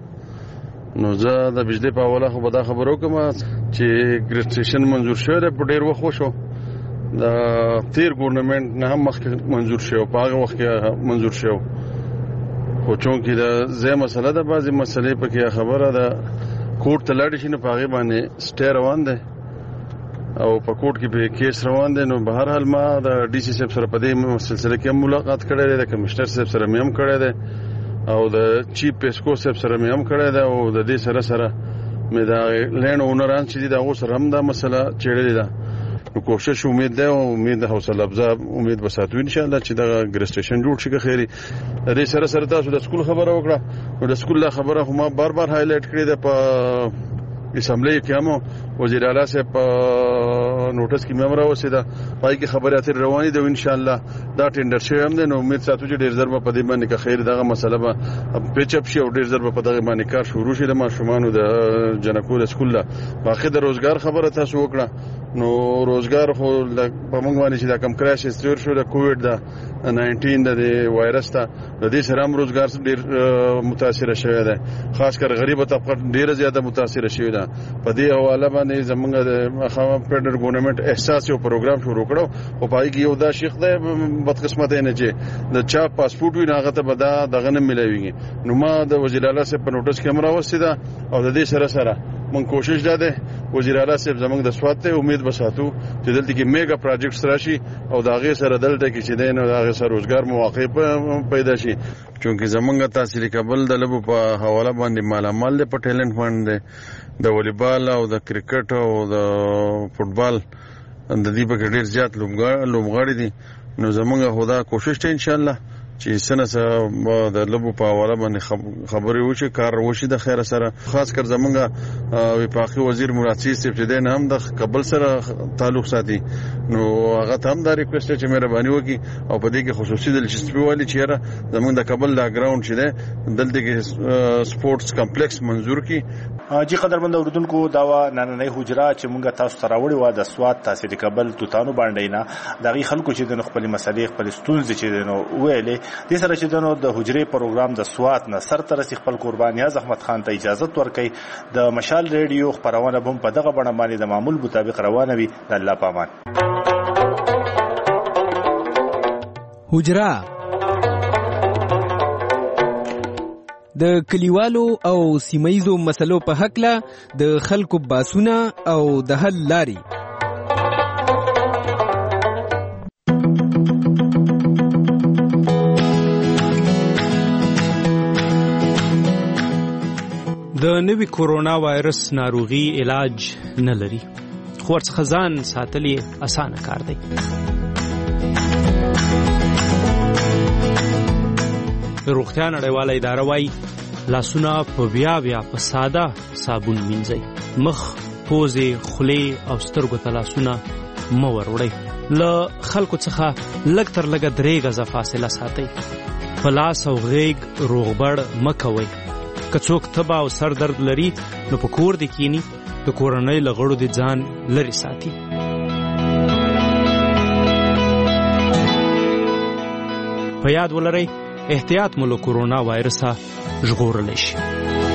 نو زه د بجلی په حواله خو به دا خبرو کوم چې ګریسټیشن منظور شوی په ډیر وخت وشو د تیر ګورنمنت نه هم مخکې منظور شو په هغه وخت کې منظور شو خو چونکې د زه مسله ده بعضې مسلې پکې خبره ده کورټ ته لاړې شي نو په هغې باندې سټی روان دی او په کورټ کې به کیس روان دی نو به هر حال ما د ډي سي صاحب سره په دې سلسله کې هم ملاقات کړی دی د کمشنر صاحب سره مې هم کړی دی او د چیف پیسکو صاحب سره مې هم کړی دی او د دې سره سره مې د لینډ اونران چې دي د هغو سره هم دا مسله څېړلې ده نو کوشش امید ده او امید حوصله افزا امید وساتو ان شاء الله چې دا ګریسټیشن جوړ شي که خیری د دې سره سره تاسو د سکول خبره وکړه نو د سکول لا خبره خو ما بار هایلایټ کړې ده په اسمبلی کې هم وزیر اعلی صاحب په نوټس کې مې راوځي دا پای کې خبره اترې روانې ده ان شاء الله دا ټینډر شوی هم ده نو امید ساتو چې ډیر زر په دې باندې که خیر دغه مسله به پیچ اپ شي او ډیر زر په دغه باندې کار شروع شي د ماشومانو د جنکو د سکول لا باقي د روزګار خبره تاسو وکړه نو روزګار خو په موږ باندې چې دا کم کراش استور شو د کووډ دا 19 د وایرس ته د دې سره هم روزګار ډیر متاثر شوی دی خاص کر غریب طبقه ډیر زیاته متاثر شوی ده په دې حواله باندې زمونږ د فدرال ګورنمنت احساس یو پروګرام شروع کړو او پای کې یو دا شیخ دی بدقسمت نه چې د چا پاسپورت وي هغه ته به دغه نه ملويږي نو ما د وزیر اعلی صاحب په نوټس کې هم راوستي ده او د دې سره سره مونږ کوشش ده وزیر اعلی صاحب زمونږ د سواد ته امید بساتو چې دلته کې میگا پروجیکټس راشي او دا غي سره دلته کې چې دین او دا غي سره روزګار مواقع پیدا شي چونکه زمونږ تحصیلي کابل د لبو په حواله باندې مالامال دی په ټیلنټ باندې د والیبال او د کرکټ او د فوتبال د دې په ډیر زیات لوبغاړي دي نو زمونږ خدا کوشش ته ان شاء الله چې سنه د لبو په حواله باندې خبرې وشي کار وشي د خیر سره خاص کر زمونږ وفاقي وزیر مراد سیس چې دین هم د کابل سره تعلق ساتي نو هغه ته هم دا ریکوست چې مهرباني وکړي او په دې کې خصوصي دلچسپي والی چې زمونږ د کابل دا ګراوند چې ده دلته کې سپورتس کمپلیکس منظور کړي. جی قدرمن اوردونکو دا نننۍ حجره چې مونږ تاسو ته راوړې و د سواد تحصیل کابل توتانو باندې نه دغه خلکو چې د خپل مسلې خپل ستونزې چې نو ویلې د سره چې د حجرې پروګرام د سواد نه سر تر خپل قربان نیاز احمد خان ته اجازه ورکړي. د مشال ریډیو خبرونه هم په دغه بڼه باندې د معمول مطابق روانه وي. د الله پامان. حجره د کلیوالو او سیمایزو مسلو په حقله د خلکو باسونه او د حل لاري. د نوي کورونا وایرس ناروغي علاج نه لري خو ورڅخه ځان ساتل یې اسانه کار دی. روغتیا نړیواله اداره وايي لاسونه په بیا په ساده صابون مینځئ. مخ، پوزې، خولې او سترګو ته لاسونه مه وروړئ. له خلکو څخه لږ تر لږه 3 غزه فاصله ساتئ. په لاس او غیږ روغبړ مه کوئ. که څوک تبه او سر درد لري نو په کور دې کینی د کورنۍ له غړو دې ځان لرې ساتي. په یاد ولرئ احتیاط مو له کورونا وایرسه ژغورلی شي.